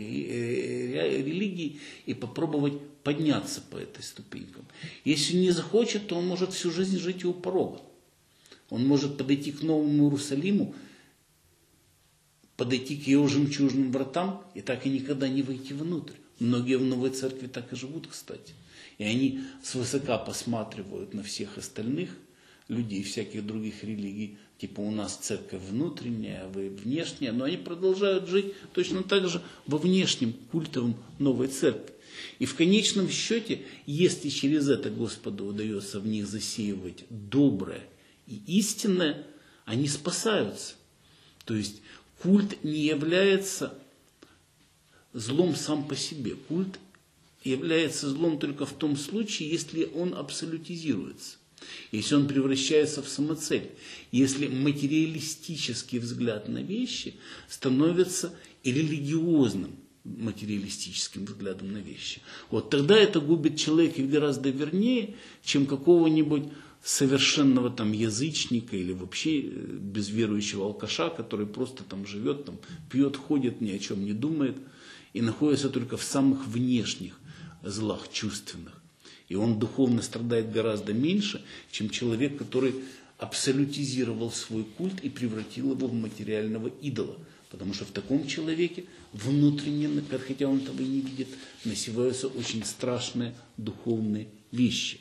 религии и попробовать подняться по этой ступенькам. Если не захочет, то он может всю жизнь жить у порога. Он может подойти к Новому Иерусалиму, подойти к его жемчужным вратам и так и никогда не войти внутрь. Многие в Новой Церкви так и живут, кстати. И они свысока посматривают на всех остальных людей всяких других религий. Типа у нас церковь внутренняя, а вы внешняя. Но они продолжают жить точно так же во внешнем культовом Новой Церкви. И в конечном счете, если через это Господу удается в них засеивать доброе и истинное, они спасаются. То есть культ не является злом сам по себе. Культ является злом только в том случае, если он абсолютизируется. Если он превращается в самоцель. Если материалистический взгляд на вещи становится и религиозным материалистическим взглядом на вещи. Вот тогда это губит человека гораздо вернее, чем какого-нибудь совершенного там язычника или вообще безверующего алкаша, который просто там живет, там, пьет, ходит, ни о чем не думает и находится только в самых внешних злах чувственных. И он духовно страдает гораздо меньше, чем человек, который абсолютизировал свой культ и превратил его в материального идола. Потому что в таком человеке внутренне, хотя он этого и не видит, насеваются очень страшные духовные вещи.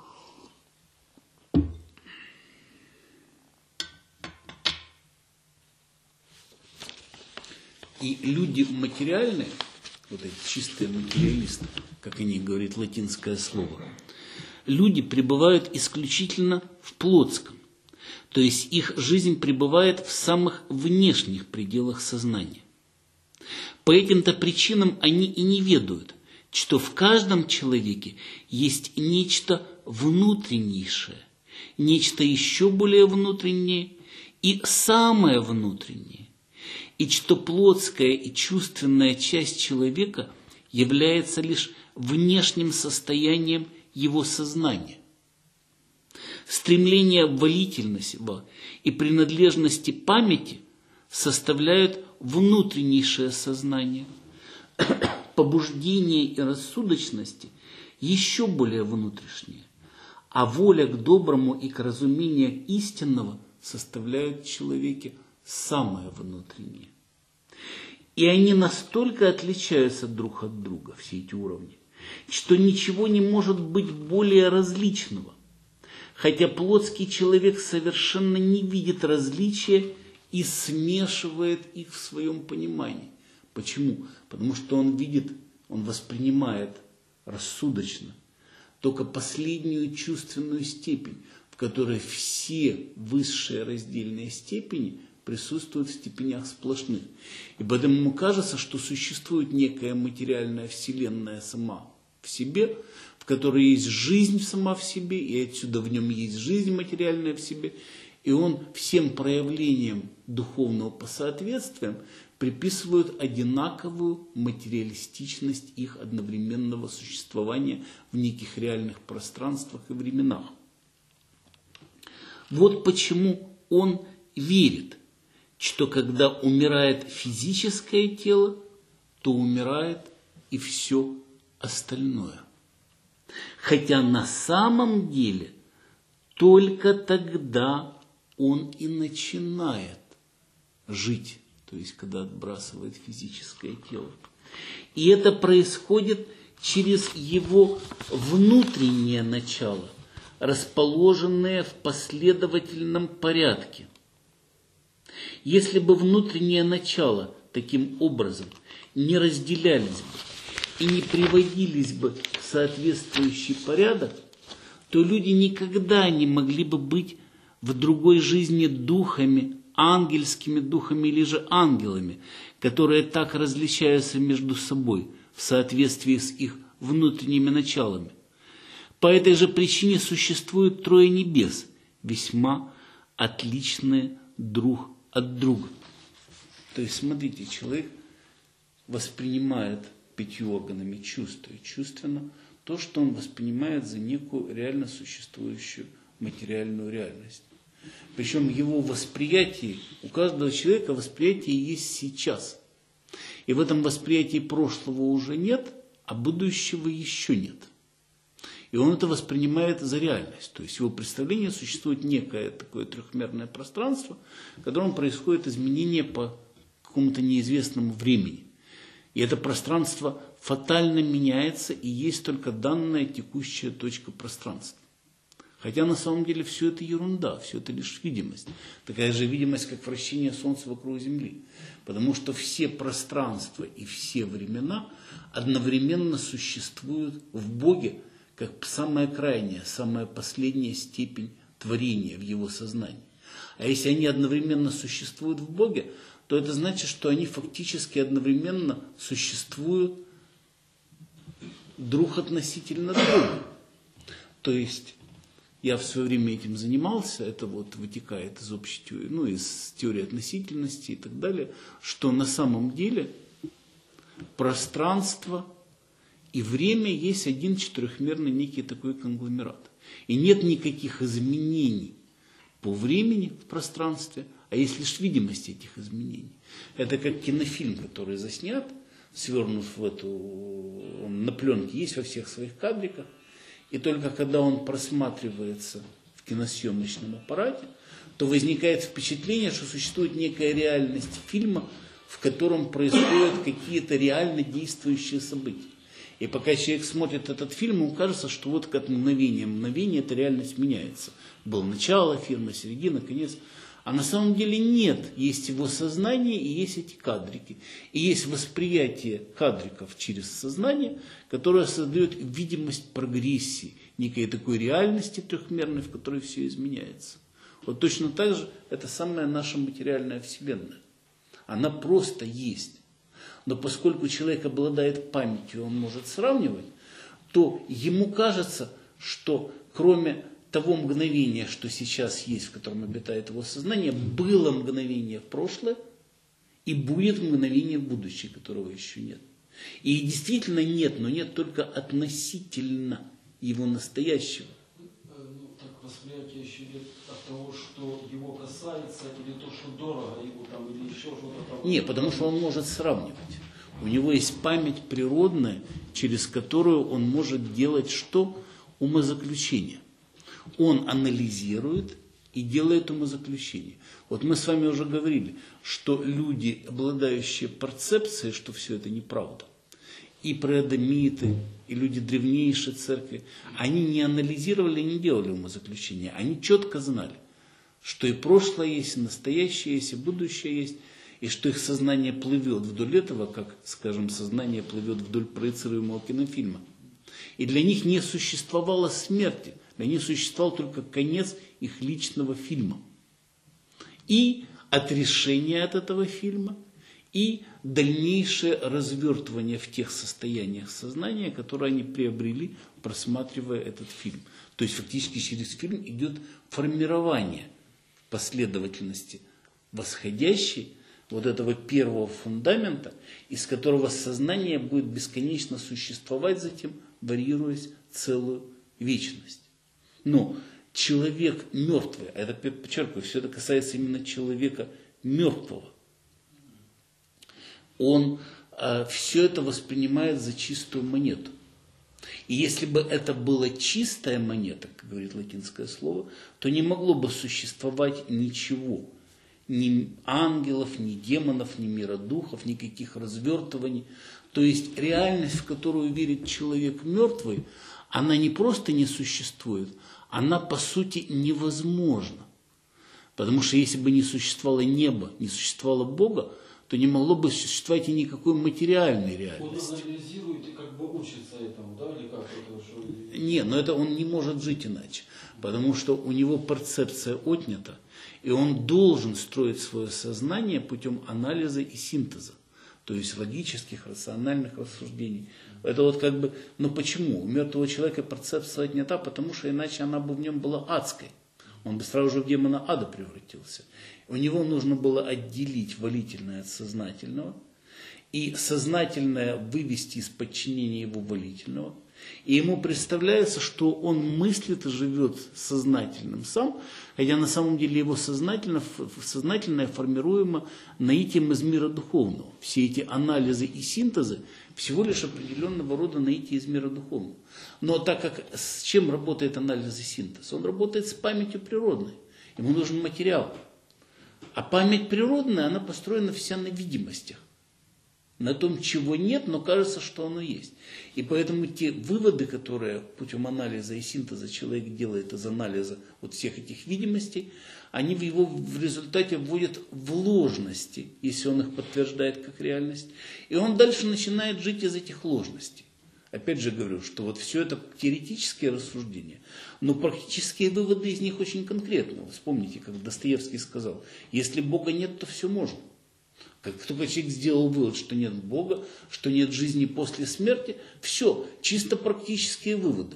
И люди материальные, вот эти чистые материалисты, как о них говорит латинское слово, люди пребывают исключительно в плотском. То есть их жизнь пребывает в самых внешних пределах сознания. По этим-то причинам они и не ведают, что в каждом человеке есть нечто внутреннейшее, нечто еще более внутреннее и самое внутреннее, и что плотская и чувственная часть человека является лишь внешним состоянием его сознания. Стремление волительности и принадлежности памяти составляют внутреннейшее сознание. Побуждение и рассудочности еще более внутренние, а воля к доброму и к разумению истинного составляют в человеке самое внутреннее. И они настолько отличаются друг от друга, все эти уровни, что ничего не может быть более различного. Хотя плотский человек совершенно не видит различия и смешивает их в своем понимании. Почему? Потому что он видит, он воспринимает рассудочно только последнюю чувственную степень, в которой все высшие раздельные степени присутствуют в степенях сплошных. И поэтому ему кажется, что существует некая материальная вселенная сама в себе, в которой есть жизнь сама в себе, и отсюда в нем есть жизнь материальная в себе, и он всем проявлениям духовного по соответствиям приписывают одинаковую материалистичность их одновременного существования в неких реальных пространствах и временах. Вот почему он верит, что когда умирает физическое тело, то умирает и все остальное. Хотя на самом деле только тогда он и начинает жить, то есть когда отбрасывает физическое тело. И это происходит через его внутреннее начало, расположенное в последовательном порядке. Если бы внутреннее начало таким образом не разделялись бы и не приводились бы в соответствующий порядок, то люди никогда не могли бы быть в другой жизни духами, ангельскими духами или же ангелами, которые так различаются между собой в соответствии с их внутренними началами. По этой же причине существует трое небес, весьма отличные друг от друга. То есть, смотрите, человек воспринимает пятью органами чувства и чувственно то, что он воспринимает за некую реально существующую материальную реальность. Причем его восприятие, у каждого человека восприятие есть сейчас. И в этом восприятии прошлого уже нет, а будущего еще нет. И он это воспринимает за реальность. То есть его представление существует некое такое трехмерное пространство, в котором происходит изменение по какому-то неизвестному времени. И это пространство фатально меняется, и есть только данная текущая точка пространства. Хотя на самом деле все это ерунда, все это лишь видимость. Такая же видимость, как вращение Солнца вокруг Земли. Потому что все пространства и все времена одновременно существуют в Боге, как самая крайняя, самая последняя степень творения в Его сознании. А если они одновременно существуют в Боге, то это значит, что они фактически одновременно существуют друг относительно друга. То есть я в свое время этим занимался, это вот вытекает из общей теории, ну, из теории относительности и так далее, что на самом деле пространство и время есть один четырехмерный некий такой конгломерат. И нет никаких изменений по времени в пространстве, а есть лишь видимость этих изменений. Это как кинофильм, который заснят, свернув в эту, он на пленке есть во всех своих кадриках, и только когда он просматривается в киносъемочном аппарате, то возникает впечатление, что существует некая реальность фильма, в котором происходят какие-то реально действующие события. И пока человек смотрит этот фильм, ему кажется, что вот как мгновение, мгновение эта реальность меняется. Было начало фильма, середина, конец. А на самом деле нет. Есть его сознание и есть эти кадрики. И есть восприятие кадриков через сознание, которое создает видимость прогрессии, некой такой реальности трехмерной, в которой все изменяется. Вот точно так же это самая наша материальная вселенная. Она просто есть. Но поскольку человек обладает памятью, он может сравнивать, то ему кажется, что кроме того мгновения, что сейчас есть, в котором обитает его сознание, было мгновение в прошлое и будет мгновение в будущее, которого еще нет. И действительно нет, но нет только относительно его настоящего. Ну, так восприятие еще идет от того, что его касается, или то, что дорого ему там, или еще что-то там. Нет, потому что он может сравнивать. У него есть память природная, через которую он может делать что? Умозаключение. Он анализирует и делает умозаключение. Вот мы с вами уже говорили, что люди, обладающие перцепцией, что все это неправда, и преадамиты, и люди древнейшей церкви, они не анализировали, не делали умозаключения. Они четко знали, что и прошлое есть, и настоящее есть, и будущее есть, и что их сознание плывет вдоль этого, как, скажем, сознание плывет вдоль проецируемого кинофильма. И для них не существовало смерти, для них существовал только конец их личного фильма. И отрешение от этого фильма, и дальнейшее развертывание в тех состояниях сознания, которые они приобрели, просматривая этот фильм. То есть фактически через фильм идет формирование последовательности восходящей вот этого первого фундамента, из которого сознание будет бесконечно существовать затем, варьируясь целую вечность. Но человек мертвый, а это, подчеркиваю, все это касается именно человека мертвого, он э, все это воспринимает за чистую монету. И если бы это была чистая монета, как говорит латинское слово, то не могло бы существовать ничего. Ни ангелов, ни демонов, ни мира духов, никаких развертываний. То есть реальность, в которую верит человек мертвый, она не просто не существует, она по сути невозможна. Потому что если бы не существовало неба, не существовало Бога, то не могло бы существовать и никакой материальной реальности. Он анализирует и как бы учится этому, да, или как это? Что... Не, но это он не может жить иначе, потому что у него перцепция отнята, и он должен строить свое сознание путем анализа и синтеза, то есть логических, рациональных рассуждений. Это вот как бы, но почему? У мертвого человека перцепция отнята, потому что иначе она бы в нем была адской. Он бы сразу же в демона ада превратился. У него нужно было отделить волительное от сознательного, и сознательное вывести из подчинения его волительного. И ему представляется, что он мыслит и живет сознательным сам, хотя на самом деле его сознательно, сознательное формируемо наитием из мира духовного. Все эти анализы и синтезы всего лишь определенного рода наитие из мира духовного. Но так как с чем работает анализ и синтез? Он работает с памятью природной. Ему нужен материал. А память природная, она построена вся на видимостях. На том, чего нет, но кажется, что оно есть. И поэтому те выводы, которые путем анализа и синтеза человек делает из анализа вот всех этих видимостей, они в его в результате вводят в ложности, если он их подтверждает как реальность. И он дальше начинает жить из этих ложностей. Опять же говорю, что вот все это теоретические рассуждения, но практические выводы из них очень конкретные. Вспомните, как Достоевский сказал, если Бога нет, то все можно. Как только человек сделал вывод, что нет Бога, что нет жизни после смерти, все, чисто практические выводы.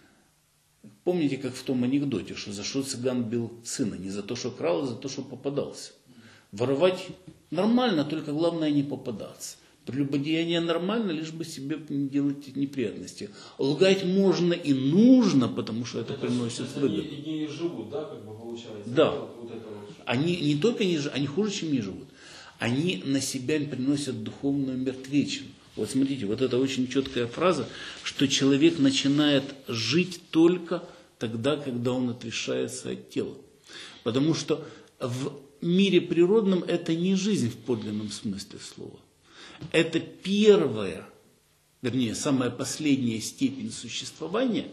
Помните, как в том анекдоте, что за что цыган бил сына? Не за то, что крал, а за то, что попадался. Воровать нормально, только главное не попадаться. Прелюбодеяние нормально, лишь бы себе не делать неприятности. Лгать можно и нужно, потому что это, это приносит выгоду. Они не живут, да, как бы получается? Да. Вот, вот это вот. Они не только не живут, они хуже, чем не живут. Они на себя приносят духовную мертвечину. Вот смотрите, вот это очень четкая фраза, что человек начинает жить только тогда, когда он отрешается от тела. Потому что в мире природном это не жизнь в подлинном смысле слова. Это первая, вернее, самая последняя степень существования,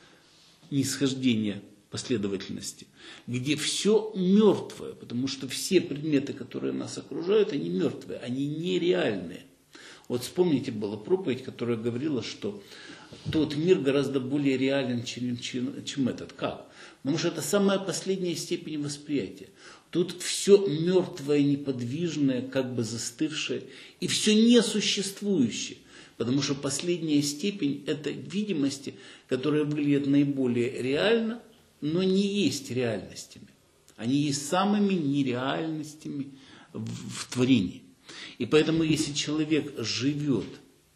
нисхождения последовательности, где все мертвое, потому что все предметы, которые нас окружают, они мертвые, они нереальные. Вот вспомните, была проповедь, которая говорила, что тот мир гораздо более реален, чем, чем, чем этот. Как? Потому что это самая последняя степень восприятия. Тут все мертвое, неподвижное, как бы застывшее, и все несуществующее. Потому что последняя степень – это видимости, которые выглядят наиболее реально, но не есть реальностями. Они есть самыми нереальностями в, в творении. И поэтому, если человек живет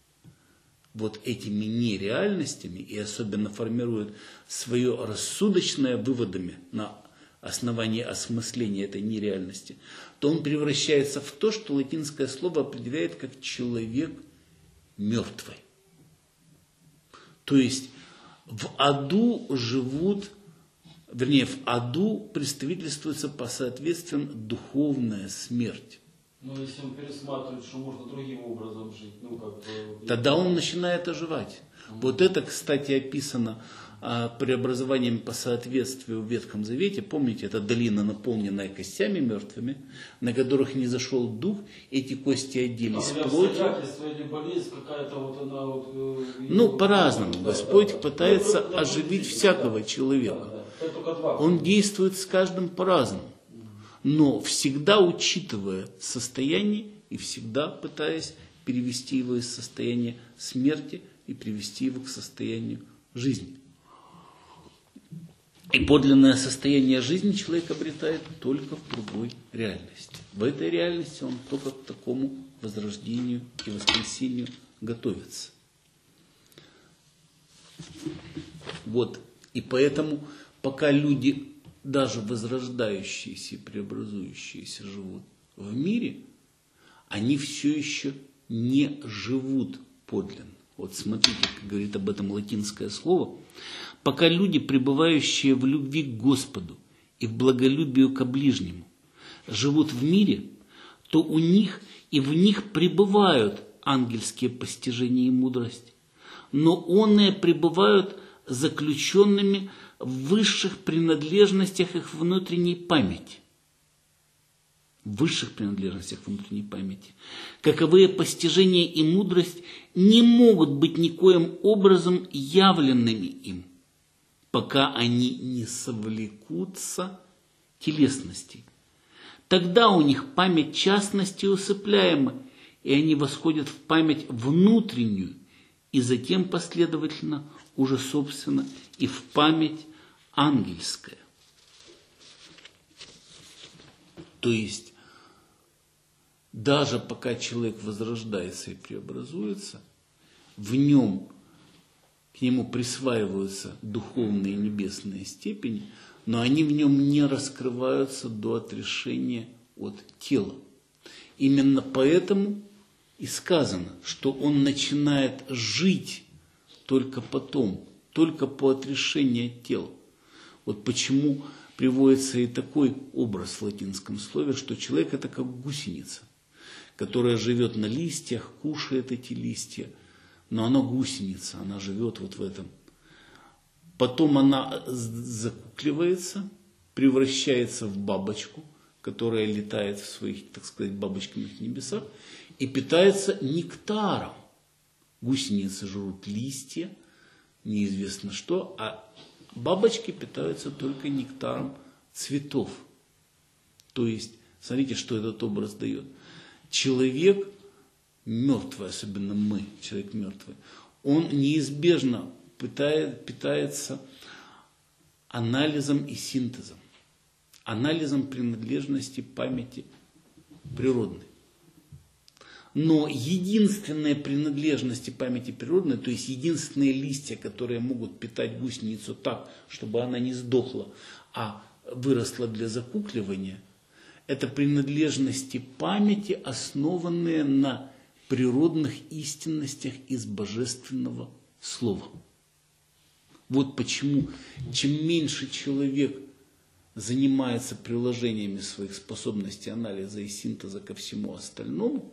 вот этими нереальностями и особенно формирует свое рассудочное выводами на основании осмысления этой нереальности, то он превращается в то, что латинское слово определяет как человек мертвый. То есть в аду живут, вернее, в аду представительствуется по соответствию духовная смерть. Ну, если он пересматривает, что можно другим образом жить, ну, как бы... Тогда он начинает оживать. Mm-hmm. Вот это, кстати, описано а, преобразованием по соответствию в Ветхом Завете. Помните, это долина, наполненная костями мертвыми, на которых не зашел дух, эти кости оделись а плотью. Или болезнь какая-то вот она вот... Э, ну, по-разному. Да, Господь да, пытается да, оживить да, всякого да, человека. Да, да. Он действует с каждым по-разному. Но всегда учитывая состояние и всегда пытаясь перевести его из состояния смерти и привести его к состоянию жизни. И подлинное состояние жизни человек обретает только в другой реальности. В этой реальности он только к такому возрождению и воскресению готовится. Вот. И поэтому, пока люди, даже возрождающиеся и преобразующиеся, живут в мире, они все еще не живут подлинно. Вот смотрите, как говорит об этом латинское слово. Пока люди, пребывающие в любви к Господу и в благолюбию ко ближнему, живут в мире, то у них и в них пребывают ангельские постижения и мудрость. Но оные пребывают заключенными в высших принадлежностях их внутренней памяти. В высших принадлежностях внутренней памяти. Каковые постижения и мудрость не могут быть никоим образом явленными им, пока они не совлекутся телесностей. Тогда у них память частности усыпляема, и они восходят в память внутреннюю, и затем последовательно уже, собственно, и в память ангельская. То есть, даже пока человек возрождается и преобразуется, в нем, к нему присваиваются духовные и небесные степени, но они в нем не раскрываются до отрешения от тела. Именно поэтому и сказано, что он начинает жить только потом, только по отрешению от тела. Вот почему приводится и такой образ в латинском слове, что человек это как гусеница, которая живет на листьях, кушает эти листья, но она гусеница, она живет вот в этом. Потом она закукливается, превращается в бабочку, которая летает в своих, так сказать, бабочкиных небесах и питается нектаром. Гусеницы жрут листья, неизвестно что, а бабочки питаются только нектаром цветов. То есть, смотрите, что этот образ дает. Человек мертвый, особенно мы, человек мертвый, он неизбежно питает, питается анализом и синтезом. Анализом принадлежности памяти природной. Но единственная принадлежность памяти природной, то есть единственные листья, которые могут питать гусеницу так, чтобы она не сдохла, а выросла для закукливания, это принадлежности памяти, основанные на природных истинностях из божественного слова. Вот почему, чем меньше человек занимается приложениями своих способностей анализа и синтеза ко всему остальному,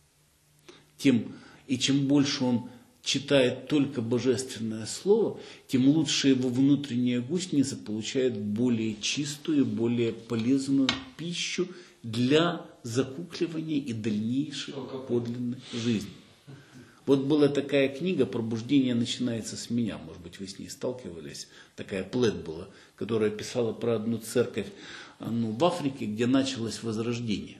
тем и чем больше он читает только божественное слово, тем лучше его внутренняя гусеница получает более чистую, более полезную пищу для закукливания и дальнейшей подлинной жизни. Вот была такая книга «Пробуждение начинается с меня». Может быть, вы с ней сталкивались. Такая плед была, которая писала про одну церковь ну, в Африке, где началось возрождение.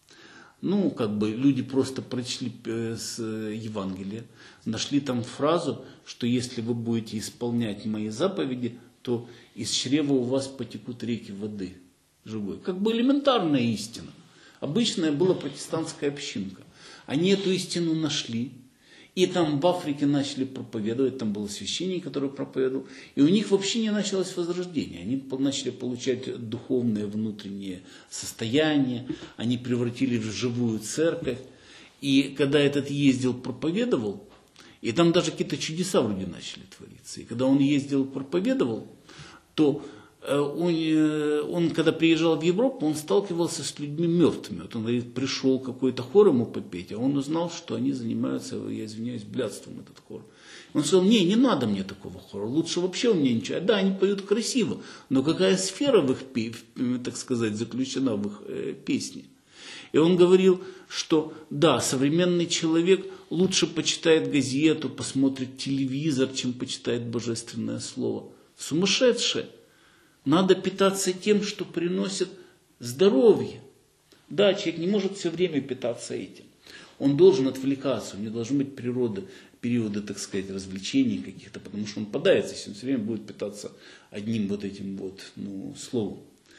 Ну, как бы люди просто прочли с Евангелия, нашли там фразу, что если вы будете исполнять мои заповеди, то из чрева у вас потекут реки воды живой. Как бы элементарная истина. Обычная была протестантская общинка. Они эту истину нашли. И там в Африке начали проповедовать, там был священник, который проповедовал, и у них вообще не началось возрождение. Они начали получать духовное внутреннее состояние, они превратились в живую церковь. И когда этот ездил, проповедовал, и там даже какие-то чудеса вроде начали твориться. И когда он ездил, проповедовал, то он, он, когда приезжал в Европу, он сталкивался с людьми мертвыми. Вот он говорит, пришел какой-то хор ему попеть, а он узнал, что они занимаются, я извиняюсь, блядством, этот хор. Он сказал, не, не надо мне такого хора, лучше вообще у меня ничего. Да, они поют красиво, но какая сфера в их, так сказать, заключена в их э, песне. И он говорил, что да, современный человек лучше почитает газету, посмотрит телевизор, чем почитает божественное слово. Сумасшедшие. Надо питаться тем, что приносит здоровье. Да, человек не может все время питаться этим. Он должен отвлекаться, у него должны быть природы, периоды, так сказать, развлечений каких-то, потому что он подается, если он все время будет питаться одним вот этим вот ну, словом.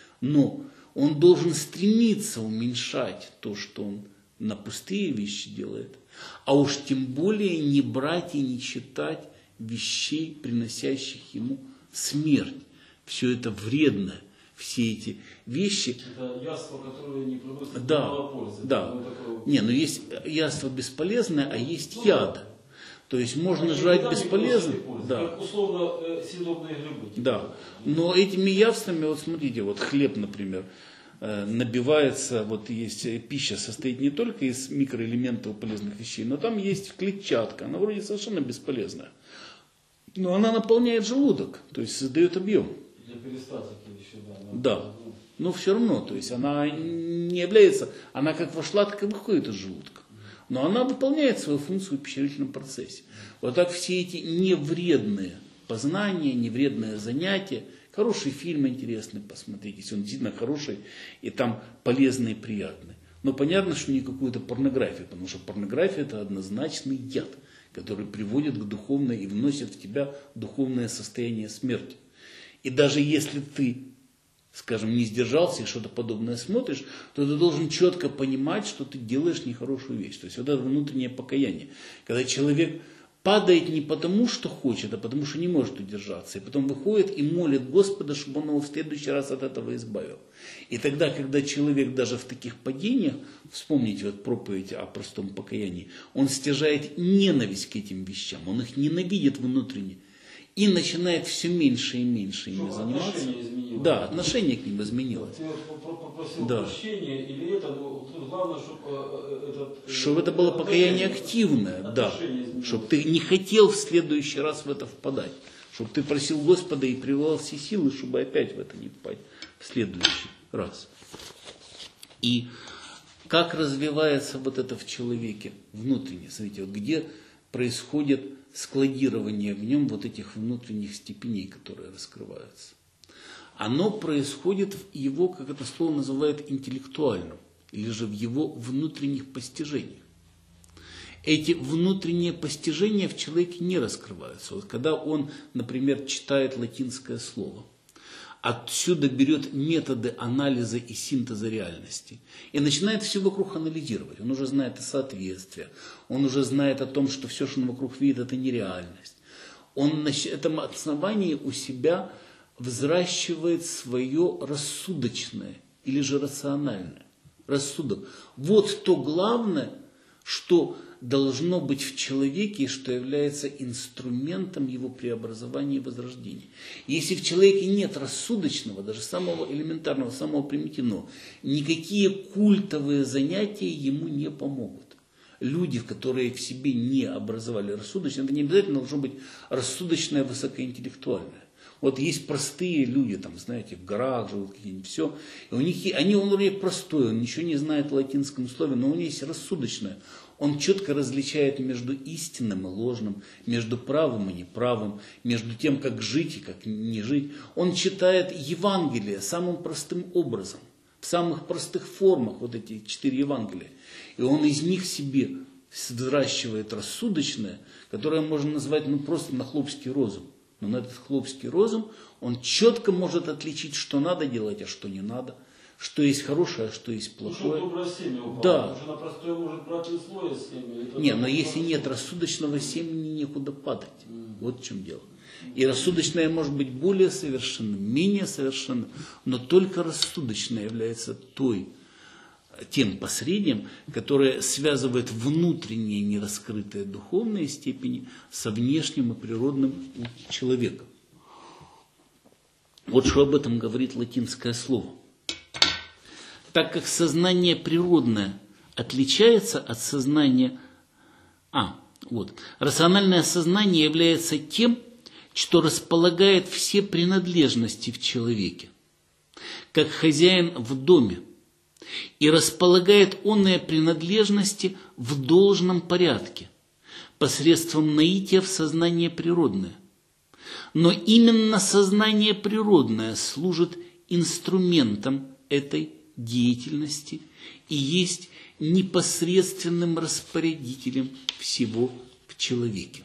Но он должен стремиться уменьшать то, что он на пустые вещи делает, а уж тем более не брать и не читать вещей, приносящих ему смерть. Все это вредно, все эти вещи. Это яство, которое не приносит да, пользы. Да. Такое... Не, но есть яство бесполезное, а есть ну, яд. То есть можно жрать бесполезно. Да. Как условно э, съедобные грибы. Да. Но этими явствами, вот смотрите, вот хлеб, например, э, набивается, вот есть пища, состоит не только из микроэлементов полезных вещей, но там есть клетчатка, она вроде совершенно бесполезная. Но она наполняет желудок, то есть создает объем. Для перистатики еще, да. Да. Но все равно, то есть она не является, она как вошла, так и выходит из желудка. Но она выполняет свою функцию в пищеварительном процессе. Вот так все эти невредные познания, невредные занятия, хороший фильм интересный, посмотрите, если он действительно хороший, и там полезный и приятный. Но понятно, что не какую-то порнографию, потому что порнография это однозначный яд, который приводит к духовной и вносит в тебя духовное состояние смерти. И даже если ты, скажем, не сдержался и что-то подобное смотришь, то ты должен четко понимать, что ты делаешь нехорошую вещь. То есть вот это внутреннее покаяние. Когда человек падает не потому, что хочет, а потому, что не может удержаться. И потом выходит и молит Господа, чтобы он его в следующий раз от этого избавил. И тогда, когда человек даже в таких падениях, вспомните вот проповедь о простом покаянии, он стяжает ненависть к этим вещам, он их ненавидит внутренне. и начинает все меньше и меньше ими Что заниматься. отношение изменилось. Да, отношение к ним изменилось. Ты вот попросил Да. прощения, или это, ну, тут главное, чтобы этот... Чтобы это было покаяние активное, да. Чтобы ты не хотел в следующий раз в это впадать. Чтобы ты просил Господа и прилагал все силы, чтобы опять в это не впасть в следующий раз. И как развивается вот это в человеке внутренне? Смотрите, вот где происходит складирование в нем вот этих внутренних степеней, которые раскрываются. Оно происходит в его, как это слово называют, интеллектуальном, или же в его внутренних постижениях. Эти внутренние постижения в человеке не раскрываются. Вот когда он, например, читает латинское слово, отсюда берет методы анализа и синтеза реальности и начинает все вокруг анализировать. Он уже знает о соответствии, он уже знает о том, что все, что он вокруг видит, это нереальность. Он на этом основании у себя взращивает свое рассудочное или же рациональное. Рассудок. Вот то главное, что должно быть в человеке, что является инструментом его преобразования и возрождения. Если в человеке нет рассудочного, даже самого элементарного, самого примитивного, никакие культовые занятия ему не помогут. Люди, которые в себе не образовали рассудочное, это не обязательно должно быть рассудочное, высокоинтеллектуальное. Вот есть простые люди, там, знаете, в горах живут какие-нибудь, все. И у них, они, он вроде простой, он ничего не знает о латинском слове, но у него есть рассудочное. Он четко различает между истинным и ложным, между правым и неправым, между тем, как жить и как не жить. Он читает Евангелие самым простым образом, в самых простых формах, вот эти четыре Евангелия. И он из них себе взращивает рассудочное, которое можно назвать ну, просто нахлобский розум. Но на этот хлопский розум он четко может отличить, что надо делать, а что не надо. Что есть хорошее, а что есть плохое. Ну, доброе семя упало. Да. Потому что на простое может брать и слое семя. Это не, но если простое. нет рассудочного семени, некуда падать. Mm. Вот в чем дело. И рассудочное может быть более совершенным, менее совершенным, но только рассудочное является той, тем посредием, которое связывает внутренние нераскрытые духовные степени со внешним и природным у человека. Вот что об этом говорит латинское слово. Так как сознание природное отличается от сознания... А, вот. Рациональное сознание является тем, что располагает все принадлежности в человеке, как хозяин в доме, и располагает онные принадлежности в должном порядке, посредством наития в сознание природное. Но именно сознание природное служит инструментом этой деятельности и есть непосредственным распорядителем всего в человеке.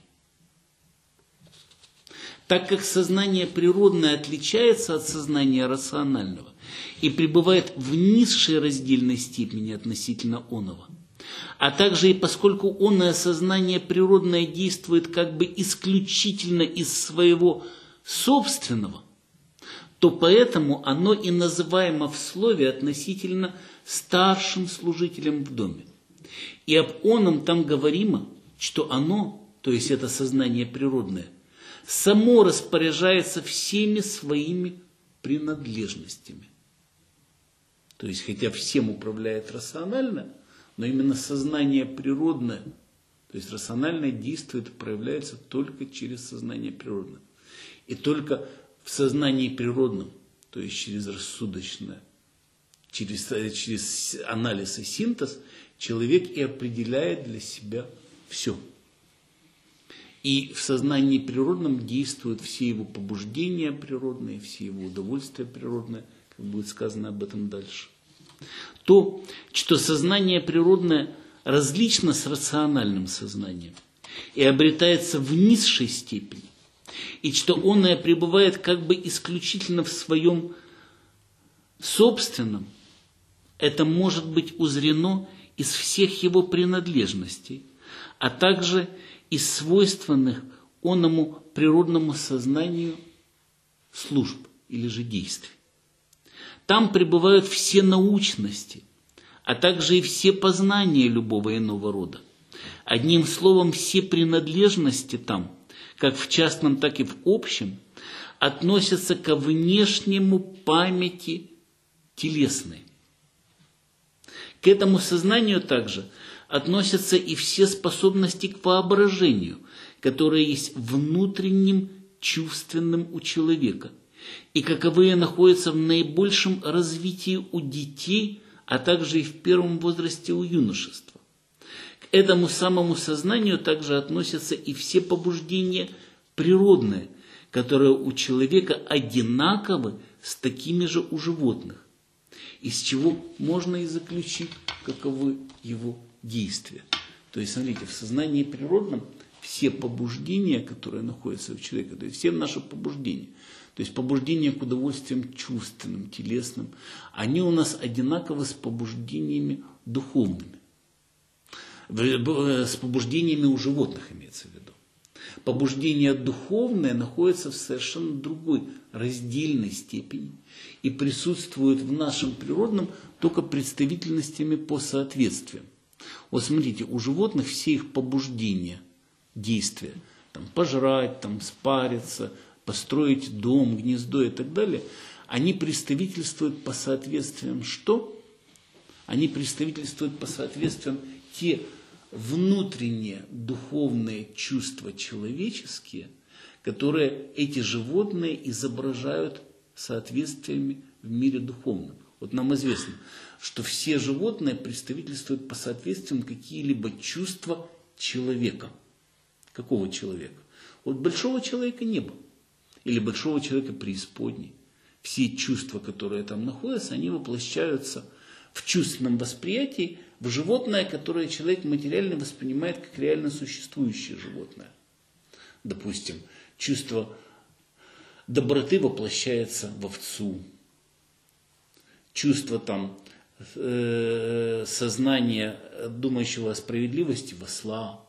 Так как сознание природное отличается от сознания рационального и пребывает в низшей раздельной степени относительно оного, а также и поскольку оное сознание природное действует как бы исключительно из своего собственного, то поэтому оно и называемо в слове относительно старшим служителем в доме. И об оном там говоримо, что оно, то есть это сознание природное, само распоряжается всеми своими принадлежностями. То есть, хотя всем управляет рационально, но именно сознание природное, то есть рациональное действует и проявляется только через сознание природное. И только в сознании природном, то есть через рассудочное, через, через анализ и синтез, человек и определяет для себя все. И в сознании природном действуют все его побуждения природные, все его удовольствия природные, как будет сказано об этом дальше. То, что сознание природное различно с рациональным сознанием и обретается в низшей степени, и что оное пребывает как бы исключительно в своем собственном, это может быть узрено из всех его принадлежностей, а также из свойственных оному природному сознанию служб или же действий. Там пребывают все научности, а также и все познания любого иного рода. Одним словом, все принадлежности там, как в частном, так и в общем, относятся ко внешнему памяти телесной. К этому сознанию также относятся и все способности к воображению, которые есть внутренним чувственным у человека, и каковые находятся в наибольшем развитии у детей, а также и в первом возрасте у юношества. К этому самому сознанию также относятся и все побуждения природные, которые у человека одинаковы с такими же у животных, из чего можно и заключить, каковы его действия. То есть, смотрите, в сознании природном все побуждения, которые находятся у человека, то есть все наши побуждения, то есть побуждения к удовольствиям чувственным, телесным, они у нас одинаковы с побуждениями духовными, с побуждениями у животных имеется в виду. Побуждение духовное находится в совершенно другой раздельной степени и присутствует в нашем природном только представительностями по соответствиям. Вот смотрите, у животных все их побуждения, действия, там, пожрать, там, спариться, построить дом, гнездо и так далее, они представительствуют по соответствиям что? Они представительствуют по соответствиям те внутренние духовные чувства человеческие, которые эти животные изображают соответствиями в мире духовном. Вот нам известно, что все животные представительствуют по соответствиям какие-либо чувства человека. Какого человека? Вот большого человека неба или большого человека преисподней. Все чувства, которые там находятся, они воплощаются в чувственном восприятии в животное, которое человек материально воспринимает как реально существующее животное. Допустим, чувство доброты воплощается в овцу. Чувство там, э, сознания, думающего о справедливости, в осла.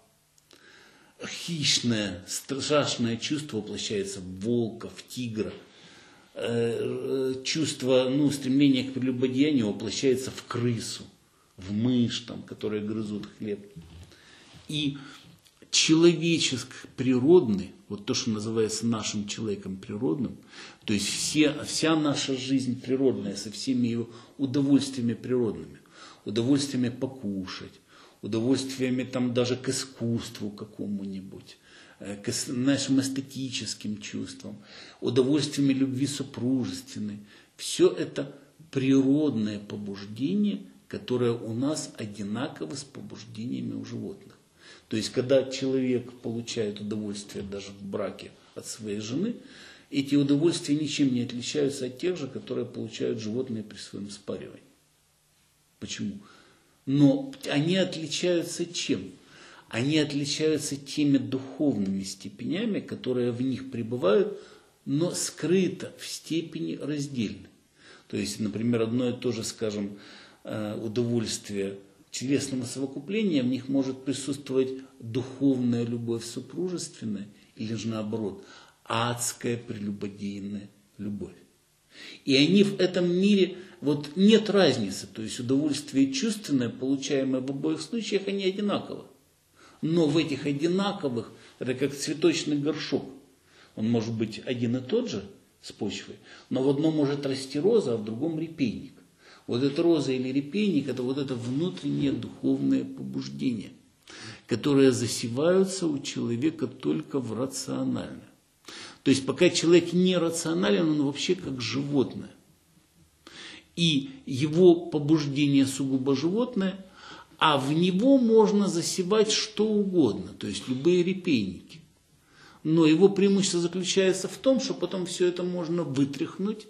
Хищное, страшное чувство воплощается в волка, в тигра. Э, чувство, ну, стремление к прелюбодеянию воплощается в крысу, в мышь, там, которые грызут хлеб. И человеческий, природный, вот то, что называется нашим человеком природным, то есть все, вся наша жизнь природная со всеми ее удовольствиями природными, удовольствиями покушать, удовольствиями там даже к искусству какому-нибудь, к нашим эстетическим чувствам, удовольствиями любви супружественной. Все это природное побуждение, которое у нас одинаково с побуждениями у животных. То есть, когда человек получает удовольствие даже в браке от своей жены, эти удовольствия ничем не отличаются от тех же, которые получают животные при своем спаривании. Почему? Но они отличаются чем? Они отличаются теми духовными степенями, которые в них пребывают, но скрыто в степени раздельной. То есть, например, одно и то же, скажем, удовольствие телесного совокупления, в них может присутствовать духовная любовь супружественная, или же наоборот, адская прелюбодейная любовь. И они в этом мире, вот нет разницы, то есть удовольствие чувственное, получаемое в обоих случаях, они одинаковы. Но в этих одинаковых, это как цветочный горшок, он может быть один и тот же с почвой, но в одном может расти роза, а в другом репейник. Вот эта роза или репейник, это вот это внутреннее духовное побуждение, которые засеваются у человека только в рациональное. То есть пока человек не рационален, он вообще как животное. И его побуждение сугубо животное, а в него можно засевать что угодно, то есть любые репейники. Но его преимущество заключается в том, что потом все это можно вытряхнуть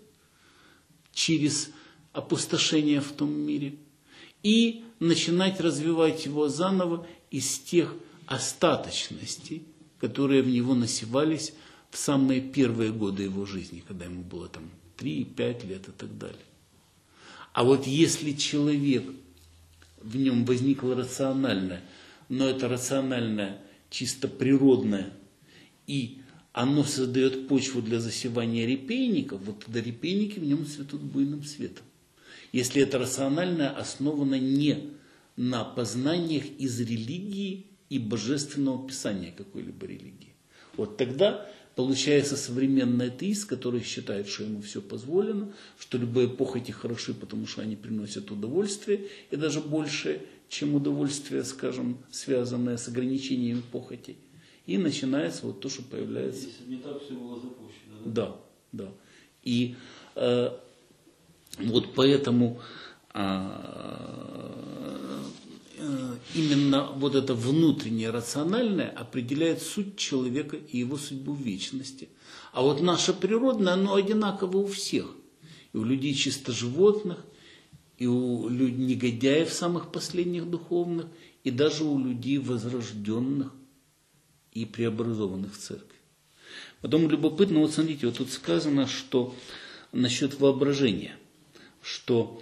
через опустошение в том мире и начинать развивать его заново из тех остаточностей, которые в него насевались в самые первые годы его жизни, когда ему было там три-пять лет и так далее. А вот если человек, в нем возникло рациональное, но это рациональное чисто природное, и оно создает почву для засевания репейников, вот тогда репейники в нем цветут буйным цветом. Если это рациональное основано не на познаниях из религии и божественного писания какой-либо религии. Вот тогда получается современный атеист, который считает, что ему все позволено, что любые похоти хороши, потому что они приносят удовольствие, и даже больше, чем удовольствие, скажем, связанное с ограничениями похотей. И начинается вот то, что появляется. Если бы не так все было запущено, да? Да, да. И э, вот поэтому э, э, именно вот это внутреннее рациональное определяет суть человека и его судьбу в вечности. А вот наше природное, оно одинаково у всех. И у людей чисто животных, и у негодяев самых последних духовных, и даже у людей возрожденных и преобразованных в церкви. Потом любопытно, вот смотрите, вот тут сказано, что насчет воображения, что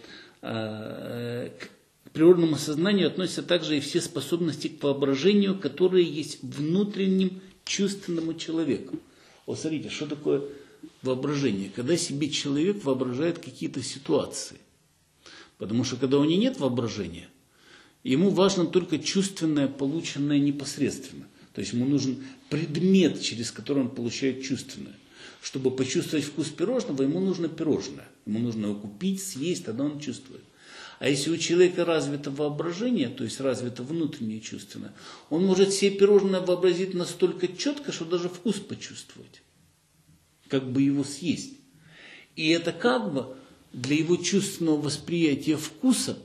э, к природному сознанию относятся также и все способности к воображению, которые есть внутренним чувственному человеку. Вот смотрите, что такое воображение? Когда себе человек воображает какие-то ситуации. Потому что когда у него нет воображения, ему важно только чувственное, полученное непосредственно. То есть ему нужен предмет, через который он получает чувственное. Чтобы почувствовать вкус пирожного, ему нужно пирожное. Ему нужно его купить, съесть, тогда он чувствует. А если у человека развито воображение, то есть развито внутреннее чувственное, он может себе пирожное вообразить настолько четко, что даже вкус почувствовать. Как бы его съесть. И это как бы для его чувственного восприятия вкуса,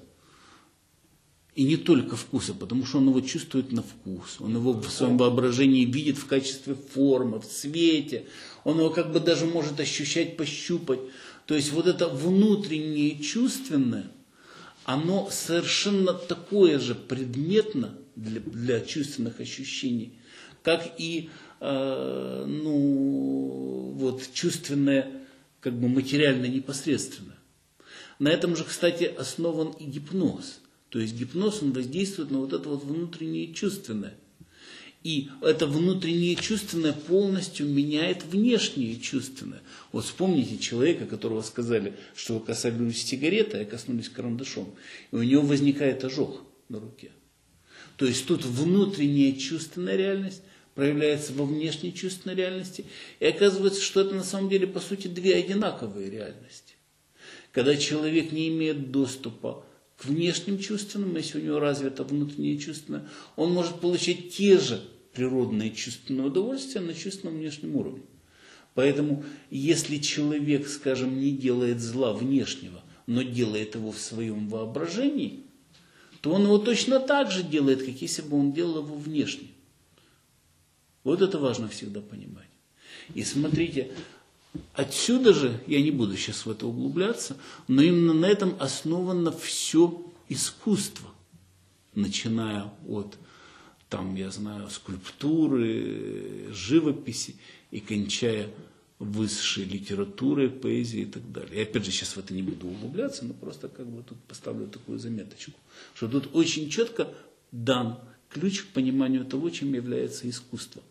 и не только вкуса, потому что он его чувствует на вкус, он его в своем воображении видит в качестве формы, в цвете, он его как бы даже может ощущать, пощупать. То есть вот это внутреннее чувственное, оно совершенно такое же предметно для, для чувственных ощущений, как и э, ну, вот, чувственное, как бы материально непосредственно. На этом же, кстати, основан и гипноз. То есть гипноз, он воздействует на вот это вот внутреннее чувственное. И это внутреннее чувственное полностью меняет внешнее чувственное. Вот вспомните человека, которого сказали, что вы касались сигареты, а коснулись карандашом. И у него возникает ожог на руке. То есть тут внутренняя чувственная реальность проявляется во внешней чувственной реальности. И оказывается, что это на самом деле по сути две одинаковые реальности. Когда человек не имеет доступа к внешним чувственным, если у него развито внутреннее чувственное, он может получать те же природные чувственные удовольствия на чувственном внешнем уровне. Поэтому, если человек, скажем, не делает зла внешнего, но делает его в своем воображении, то он его точно так же делает, как если бы он делал его внешне. Вот это важно всегда понимать. И смотрите, отсюда же, я не буду сейчас в это углубляться, но именно на этом основано все искусство, начиная от, там, я знаю, скульптуры, живописи и кончая высшей литературой, поэзией и так далее. И опять же, сейчас в это не буду углубляться, но просто как бы тут поставлю такую заметочку, что тут очень четко дан ключ к пониманию того, чем является искусство.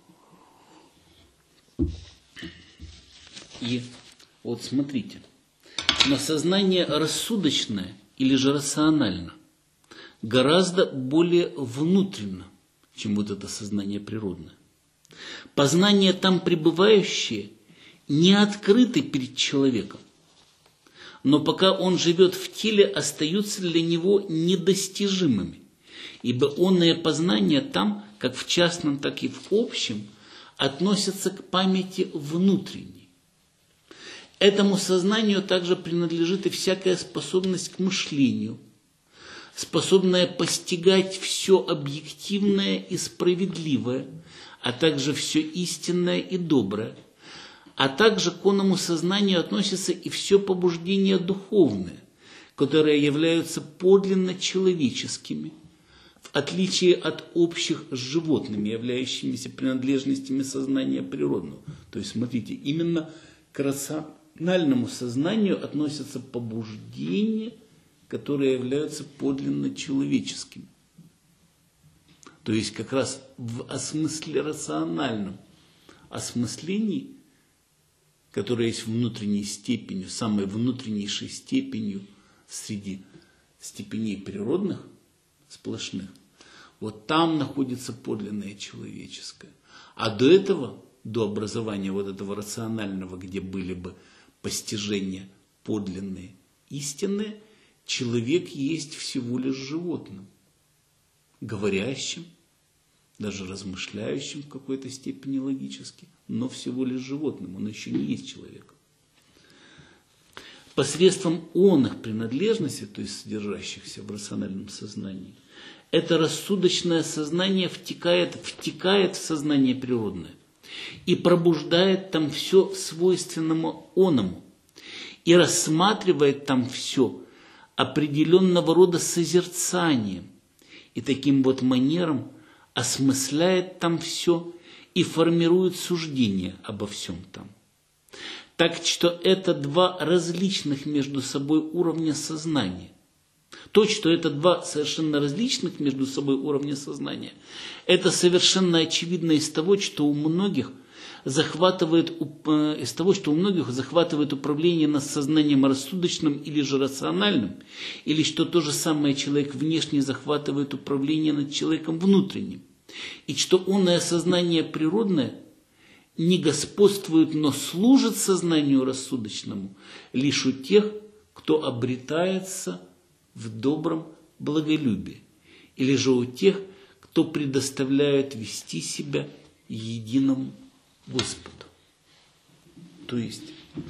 И вот смотрите, но сознание рассудочное или же рационально гораздо более внутренно, чем вот это сознание природное. Познания там пребывающие не открыты перед человеком, но пока он живет в теле, остаются для него недостижимыми, ибо онные познания там, как в частном, так и в общем, относятся к памяти внутренней. Этому сознанию также принадлежит и всякая способность к мышлению, способная постигать все объективное и справедливое, а также все истинное и доброе. А также к оному сознанию относятся и все побуждения духовные, которые являются подлинно человеческими, в отличие от общих с животными, являющимися принадлежностями сознания природного. То есть, смотрите, именно к рациональному сознанию относятся побуждения, которые являются подлинно человеческими. То есть, как раз в осмысле рациональном осмыслении, которое есть внутренней степенью, самой внутреннейшей степенью среди степеней природных, сплошных, вот там находится подлинное человеческое. А до этого, до образования вот этого рационального, где были бы постижения подлинные, истинные, человек есть всего лишь животным, говорящим, даже размышляющим в какой-то степени логически, но всего лишь животным, он еще не есть человеком. Посредством онных принадлежностей, то есть содержащихся в рациональном сознании, это рассудочное сознание втекает, втекает в сознание природное и пробуждает там все свойственному оному и рассматривает там все определенного рода созерцанием и таким вот манером осмысляет там все и формирует суждение обо всем там. Так что это два различных между собой уровня сознания. То, что это два совершенно различных между собой уровня сознания, это совершенно очевидно из того, что у многих захватывает, из того, что у многих захватывает управление над сознанием рассудочным или же рациональным, или что то же самое человек внешне захватывает управление над человеком внутренним, и что онное сознание природное не господствует, но служит сознанию рассудочному лишь у тех, кто обретается в добром благолюбии, или же у тех, кто предоставляет вести себя единому Господу. То есть,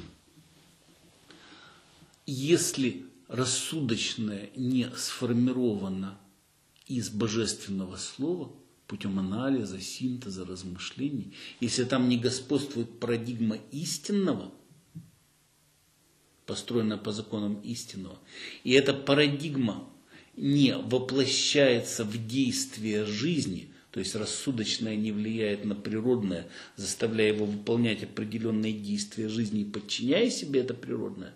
если рассудочное не сформировано из божественного слова, путем анализа, синтеза, размышлений, если там не господствует парадигма истинного, построенная по законам истинного, и эта парадигма не воплощается в действие жизни, то есть рассудочное не влияет на природное, заставляя его выполнять определенные действия жизни и подчиняя себе это природное,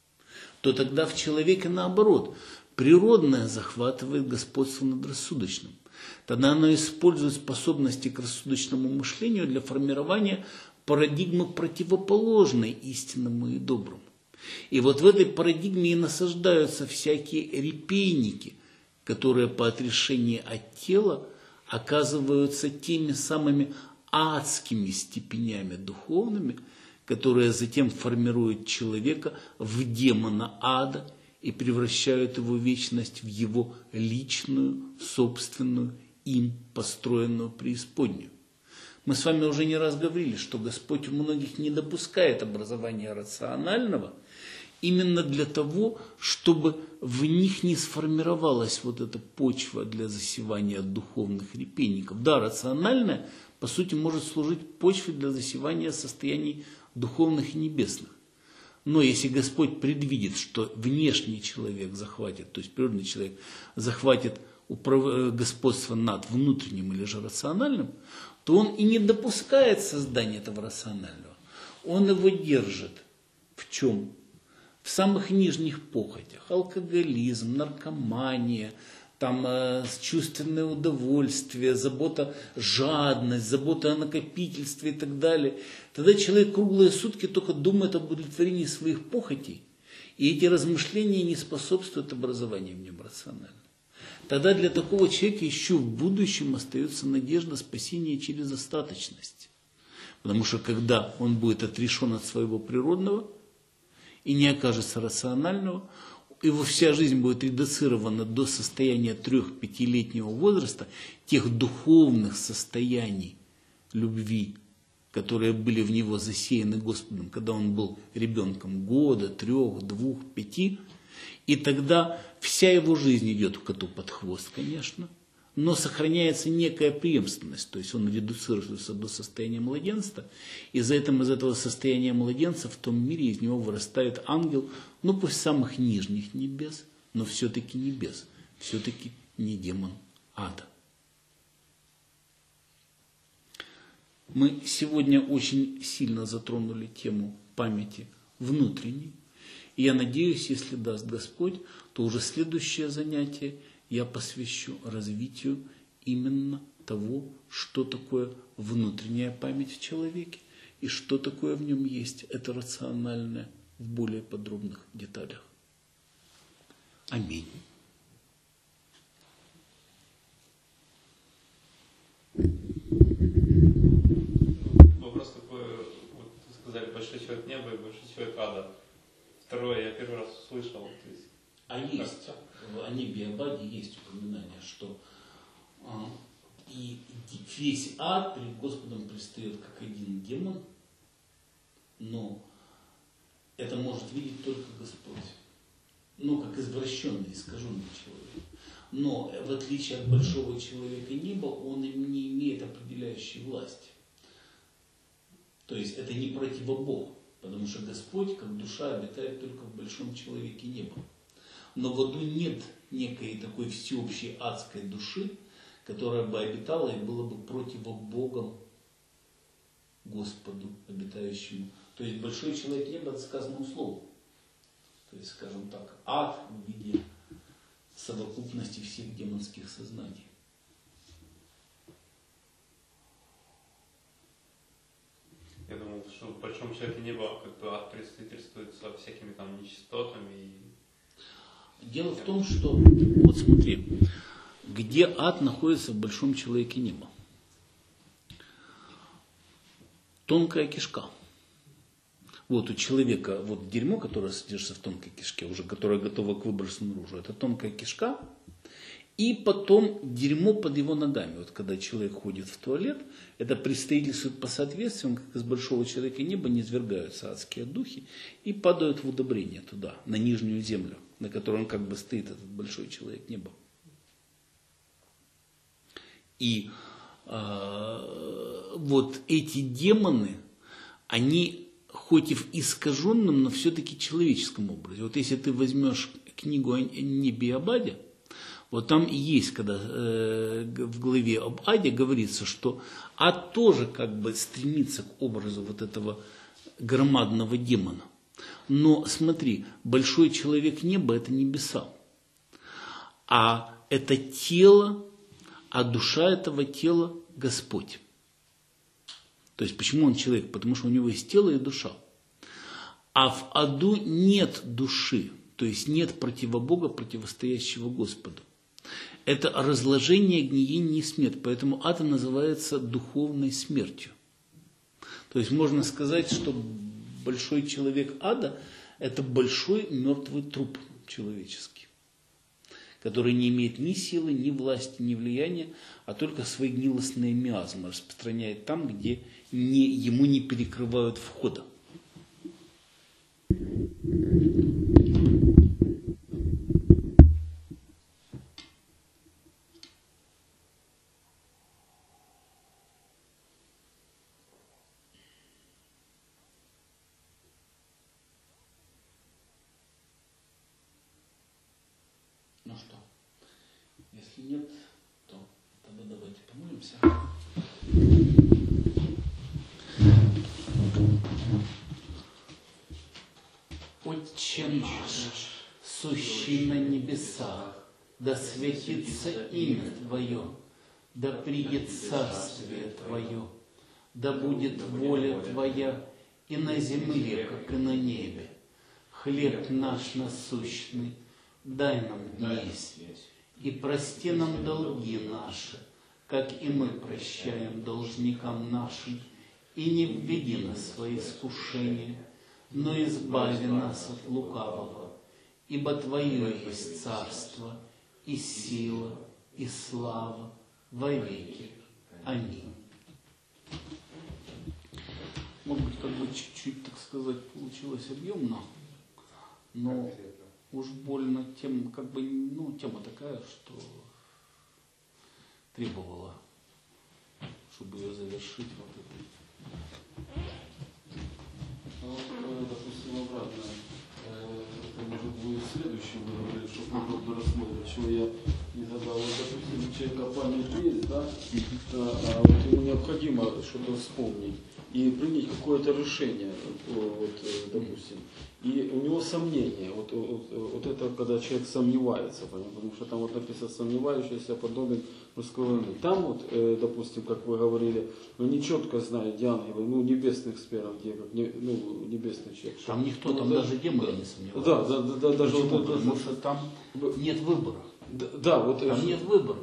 то тогда в человеке наоборот, природное захватывает господство над рассудочным. Тогда оно использует способности к рассудочному мышлению для формирования парадигмы противоположной истинному и доброму. И вот в этой парадигме и насаждаются всякие репейники, которые по отрешении от тела оказываются теми самыми адскими степенями духовными, которые затем формируют человека в демона ада и превращают его вечность в его личную, собственную, им построенную преисподнюю. Мы с вами уже не раз говорили, что Господь у многих не допускает образования рационального именно для того, чтобы в них не сформировалась вот эта почва для засевания духовных репейников. Да, рациональное, по сути, может служить почвой для засевания состояний духовных и небесных. Но если Господь предвидит, что внешний человек захватит, то есть природный человек захватит управ... господство над внутренним или же рациональным, то он и не допускает создания этого рационального. Он его держит в чем? В самых нижних похотях. Алкоголизм, наркомания, там, э, чувственное удовольствие, забота, жадность, забота о накопительстве и так далее. Тогда человек круглые сутки только думает об удовлетворении своих похотей. И эти размышления не способствуют образованию в нем рационально. Тогда для такого человека еще в будущем остается надежда спасения через остаточность. Потому что когда он будет отрешен от своего природного и не окажется рационального, его вся жизнь будет редуцирована до состояния трех-пятилетнего возраста, тех духовных состояний любви, которые были в него засеяны Господом, когда он был ребенком года, трех, двух, пяти. И тогда вся его жизнь идет коту под хвост, конечно, но сохраняется некая преемственность, то есть он редуцируется до состояния младенца, и за этим, из этого состояния младенца в том мире из него вырастает ангел, ну пусть самых нижних небес, но все-таки небес, все-таки не демон ада. Мы сегодня очень сильно затронули тему памяти внутренней. И я надеюсь, если даст Господь, то уже следующее занятие я посвящу развитию именно того, что такое внутренняя память в человеке и что такое в нем есть это рациональное в более подробных деталях. Аминь. человек ада. Второе, я первый раз услышал. То есть, а есть, в Анибе Абаде есть упоминание, что а, и весь ад перед Господом предстает как один демон, но это может видеть только Господь. Ну, как извращенный, искаженный человек. Но в отличие от большого человека неба, он не имеет определяющей власти. То есть это не противобог, потому что Господь, как душа, обитает только в большом человеке неба. Но в аду нет некой такой всеобщей адской души, которая бы обитала и была бы противобогом Господу, обитающему. То есть большой человек неба, это сказано условно. То есть, скажем так, ад в виде совокупности всех демонских сознаний. Я думал, что в большом человеке неба как бы ад представительствует со всякими там нечистотами. И... Дело в том, что, вот смотри, где ад находится в большом человеке неба? Тонкая кишка. Вот у человека вот дерьмо, которое содержится в тонкой кишке, уже которое готово к выбросу наружу, это тонкая кишка. И потом дерьмо под его ногами. Вот когда человек ходит в туалет, это представительствует по соответствию, как из большого человека неба низвергаются адские духи и падают в удобрение туда, на нижнюю землю, на которой он как бы стоит, этот большой человек неба. И э, вот эти демоны, они хоть и в искаженном, но все-таки человеческом образе. Вот если ты возьмешь книгу о Небе и Абаде, вот там есть, когда э, в главе об аде говорится, что ад тоже как бы стремится к образу вот этого громадного демона. Но смотри, большой человек неба – это небеса, а это тело, а душа этого тела – Господь. То есть почему он человек? Потому что у него есть тело и душа. А в аду нет души, то есть нет противобога, противостоящего Господу. Это разложение, гниение и смерть. Поэтому ад называется духовной смертью. То есть можно сказать, что большой человек ада – это большой мертвый труп человеческий, который не имеет ни силы, ни власти, ни влияния, а только свои гнилостные миазмы распространяет там, где не, ему не перекрывают входа. Ну что, если нет, то тогда давайте помолимся. Отче наш, сущий на небесах, да светится имя Твое, да придет царствие Твое, да будет воля Твоя и на земле, как и на небе. Хлеб наш насущный дай нам днесь, и прости нам долги наши, как и мы прощаем должникам нашим, и не введи нас в свои искушения, но избави нас от лукавого, ибо Твое есть царство, и сила, и слава во веки. Аминь. Может быть, как бы чуть-чуть, так сказать, получилось объемно, но уж больно тема, как бы, ну, тема такая, что требовала, чтобы ее завершить вот это. А вот, допустим, обратно, это может будет следующий, вы говорили, что подробно рассмотрим, чего я не задал. Вот, допустим, у человека память есть, да, а вот ему необходимо что-то вспомнить и принять какое-то решение, вот, допустим. И у него сомнения, вот, вот, вот это когда человек сомневается, потому что там вот написано «сомневающийся подобен морской волне». Там вот, э, допустим, как вы говорили, ну не четко знает, где ангелы, ну небесных сферах, где как, не, ну небесный человек. Там никто, ну, там да, даже демоны не сомневаются. Да, да, да, да, даже Почему? вот это. Потому что там нет выбора. Да, да вот там это, нет выбора.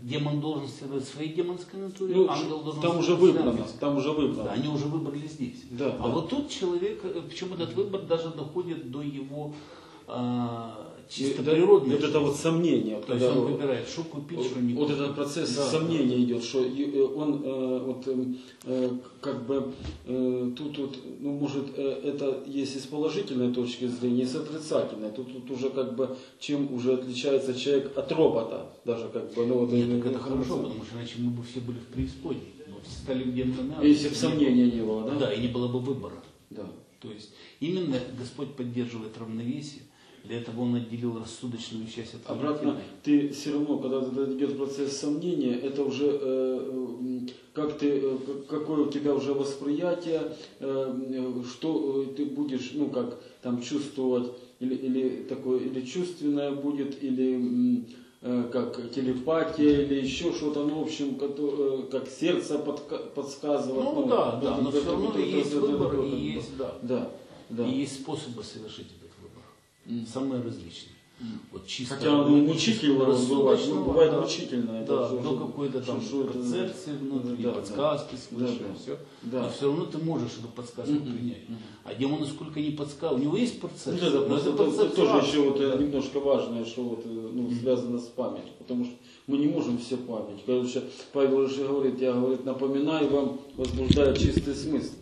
демон должен следовать своей демонской натуре, Ну, ангел должен там уже следовать выбрано, ангельской. там уже выбрано. Да, они уже выбрали здесь. Да, а да. вот тут человек, причем этот выбор даже доходит до его а, чисто Да, природной вот это вот сомнение. Вот То есть когда он вот- выбирает, что купить, что не Вот купить. этот процесс Да, сомнения идет, что и- он э, вот э, э, как бы э, тут вот, ну может э, это есть и с положительной точки зрения, и с отрицательной. Тут, тут уже как бы чем уже отличается человек от робота, даже как бы. Ну, вот, Нет, э, так это э, хорошо, потому что иначе мы бы все были в преисподней. Мы все стали демонами. Если бы сомнения не было, да? Да, и не было бы выбора. Да. То есть именно Господь поддерживает равновесие. Для этого Он отделил рассудочную часть от Обратно, объективной. ты все равно, когда идет процесс сомнения, это уже э, э, как ты, э, как- какое у тебя уже восприятие, э, что э, ты будешь, ну как там чувствовать, или, или такое, или чувственное будет, или м, э, как телепатия, или еще что-то, ну в общем, как, э, как сердце подка- подсказывать. Ну да, да, но это- все равно это- есть это- выбор это- и это- есть, да. Да, да. И есть способы совершить этот выбор. М. Самые различные. Вот чисто Хотя оно мучительно бывает, ну, рассудочного, бывает да. мучительно. это Да, что- до что- какой-то там что- что это- концепции внутри, да, подсказки да. свыше, Да, да. все. Да. Но все равно ты можешь эту подсказку Мгм. принять. А демону сколько не подсказал, у него есть Ну, процесс. да, да, но просто это это, процесс это тоже разный. еще вот э, Да. немножко важное, что вот, э, ну, связано с памятью, потому что мы не можем все память. Короче, Павел же говорит, я говорит, напоминаю вам, возбуждая чистый смысл.